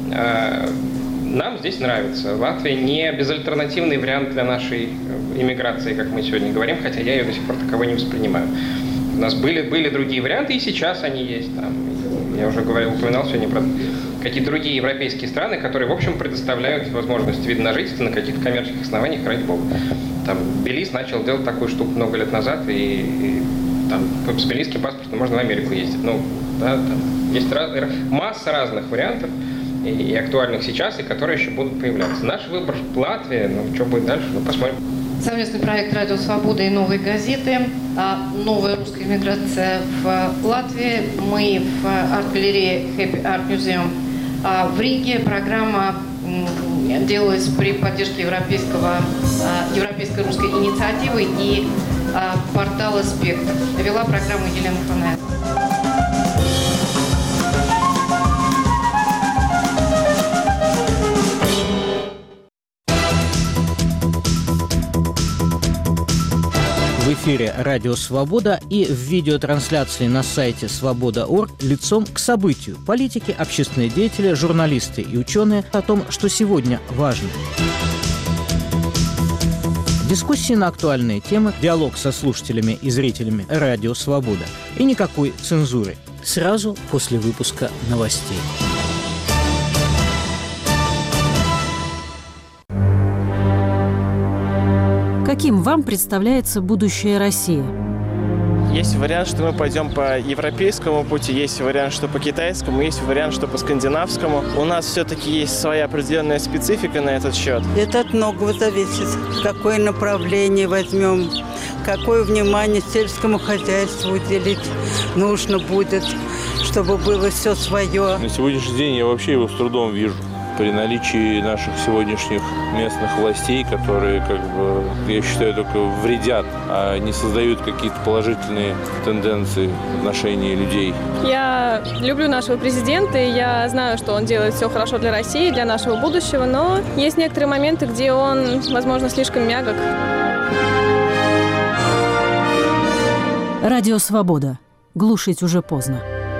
Speaker 4: Нам здесь нравится. Латвия не безальтернативный вариант для нашей иммиграции, как мы сегодня говорим, хотя я ее до сих пор таковой не воспринимаю. У нас были, были другие варианты, и сейчас они есть. Там, я уже говорил, упоминал сегодня про какие-то другие европейские страны, которые, в общем, предоставляют возможность вида на жительство на каких-то коммерческих основаниях, ради бога. Там Белиз начал делать такую штуку много лет назад, и, и там с белизским паспортом можно в Америку ездить. Ну, да, там есть раз, масса разных вариантов, и актуальных сейчас, и которые еще будут появляться. Наш выбор – Латвия, ну, что будет дальше, ну, посмотрим.
Speaker 1: Совместный проект «Радио Свобода» и «Новые газеты». Новая русская миграция в Латвии. Мы в арт-галерее Happy Art Museum в Риге. Программа делалась при поддержке европейского, европейской русской инициативы и портала «Спектр». Вела программу Елена Фанаева.
Speaker 8: В эфире «Радио Свобода» и в видеотрансляции на сайте свобода точка орг лицом к событию. Политики, общественные деятели, журналисты и ученые о том, что сегодня важно. Дискуссии на актуальные темы, диалог со слушателями и зрителями «Радио Свобода». И никакой цензуры. Сразу после выпуска новостей.
Speaker 9: Каким вам представляется будущее России?
Speaker 10: Есть вариант, что мы пойдем по европейскому пути, есть вариант, что по китайскому, есть вариант, что по скандинавскому. У нас все-таки есть своя определенная специфика на этот счет.
Speaker 11: Это от многого зависит. Какое направление возьмем, какое внимание сельскому хозяйству уделить нужно будет, чтобы было все свое.
Speaker 12: На сегодняшний день я вообще его с трудом вижу. при наличии наших сегодняшних местных властей, которые, как бы, я считаю, только вредят, а не создают какие-то положительные тенденции в отношении людей.
Speaker 13: Я люблю нашего президента, и я знаю, что он делает все хорошо для России, для нашего будущего, но есть некоторые моменты, где он, возможно, слишком мягок.
Speaker 9: Радио «Свобода». Глушить уже поздно.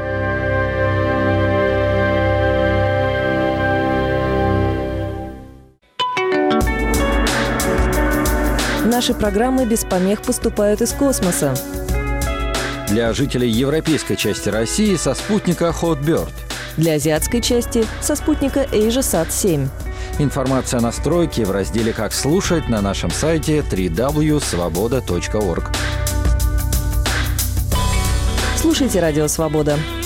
Speaker 14: Наши программы без помех поступают из космоса.
Speaker 15: Для жителей европейской части России со спутника Hotbird.
Speaker 14: Для азиатской части со спутника AsiaSat семь.
Speaker 15: Информация о настройке в разделе «Как слушать» на нашем сайте дабл ю дабл ю дабл ю точка свобода точка орг.
Speaker 14: Слушайте «Радио Свобода».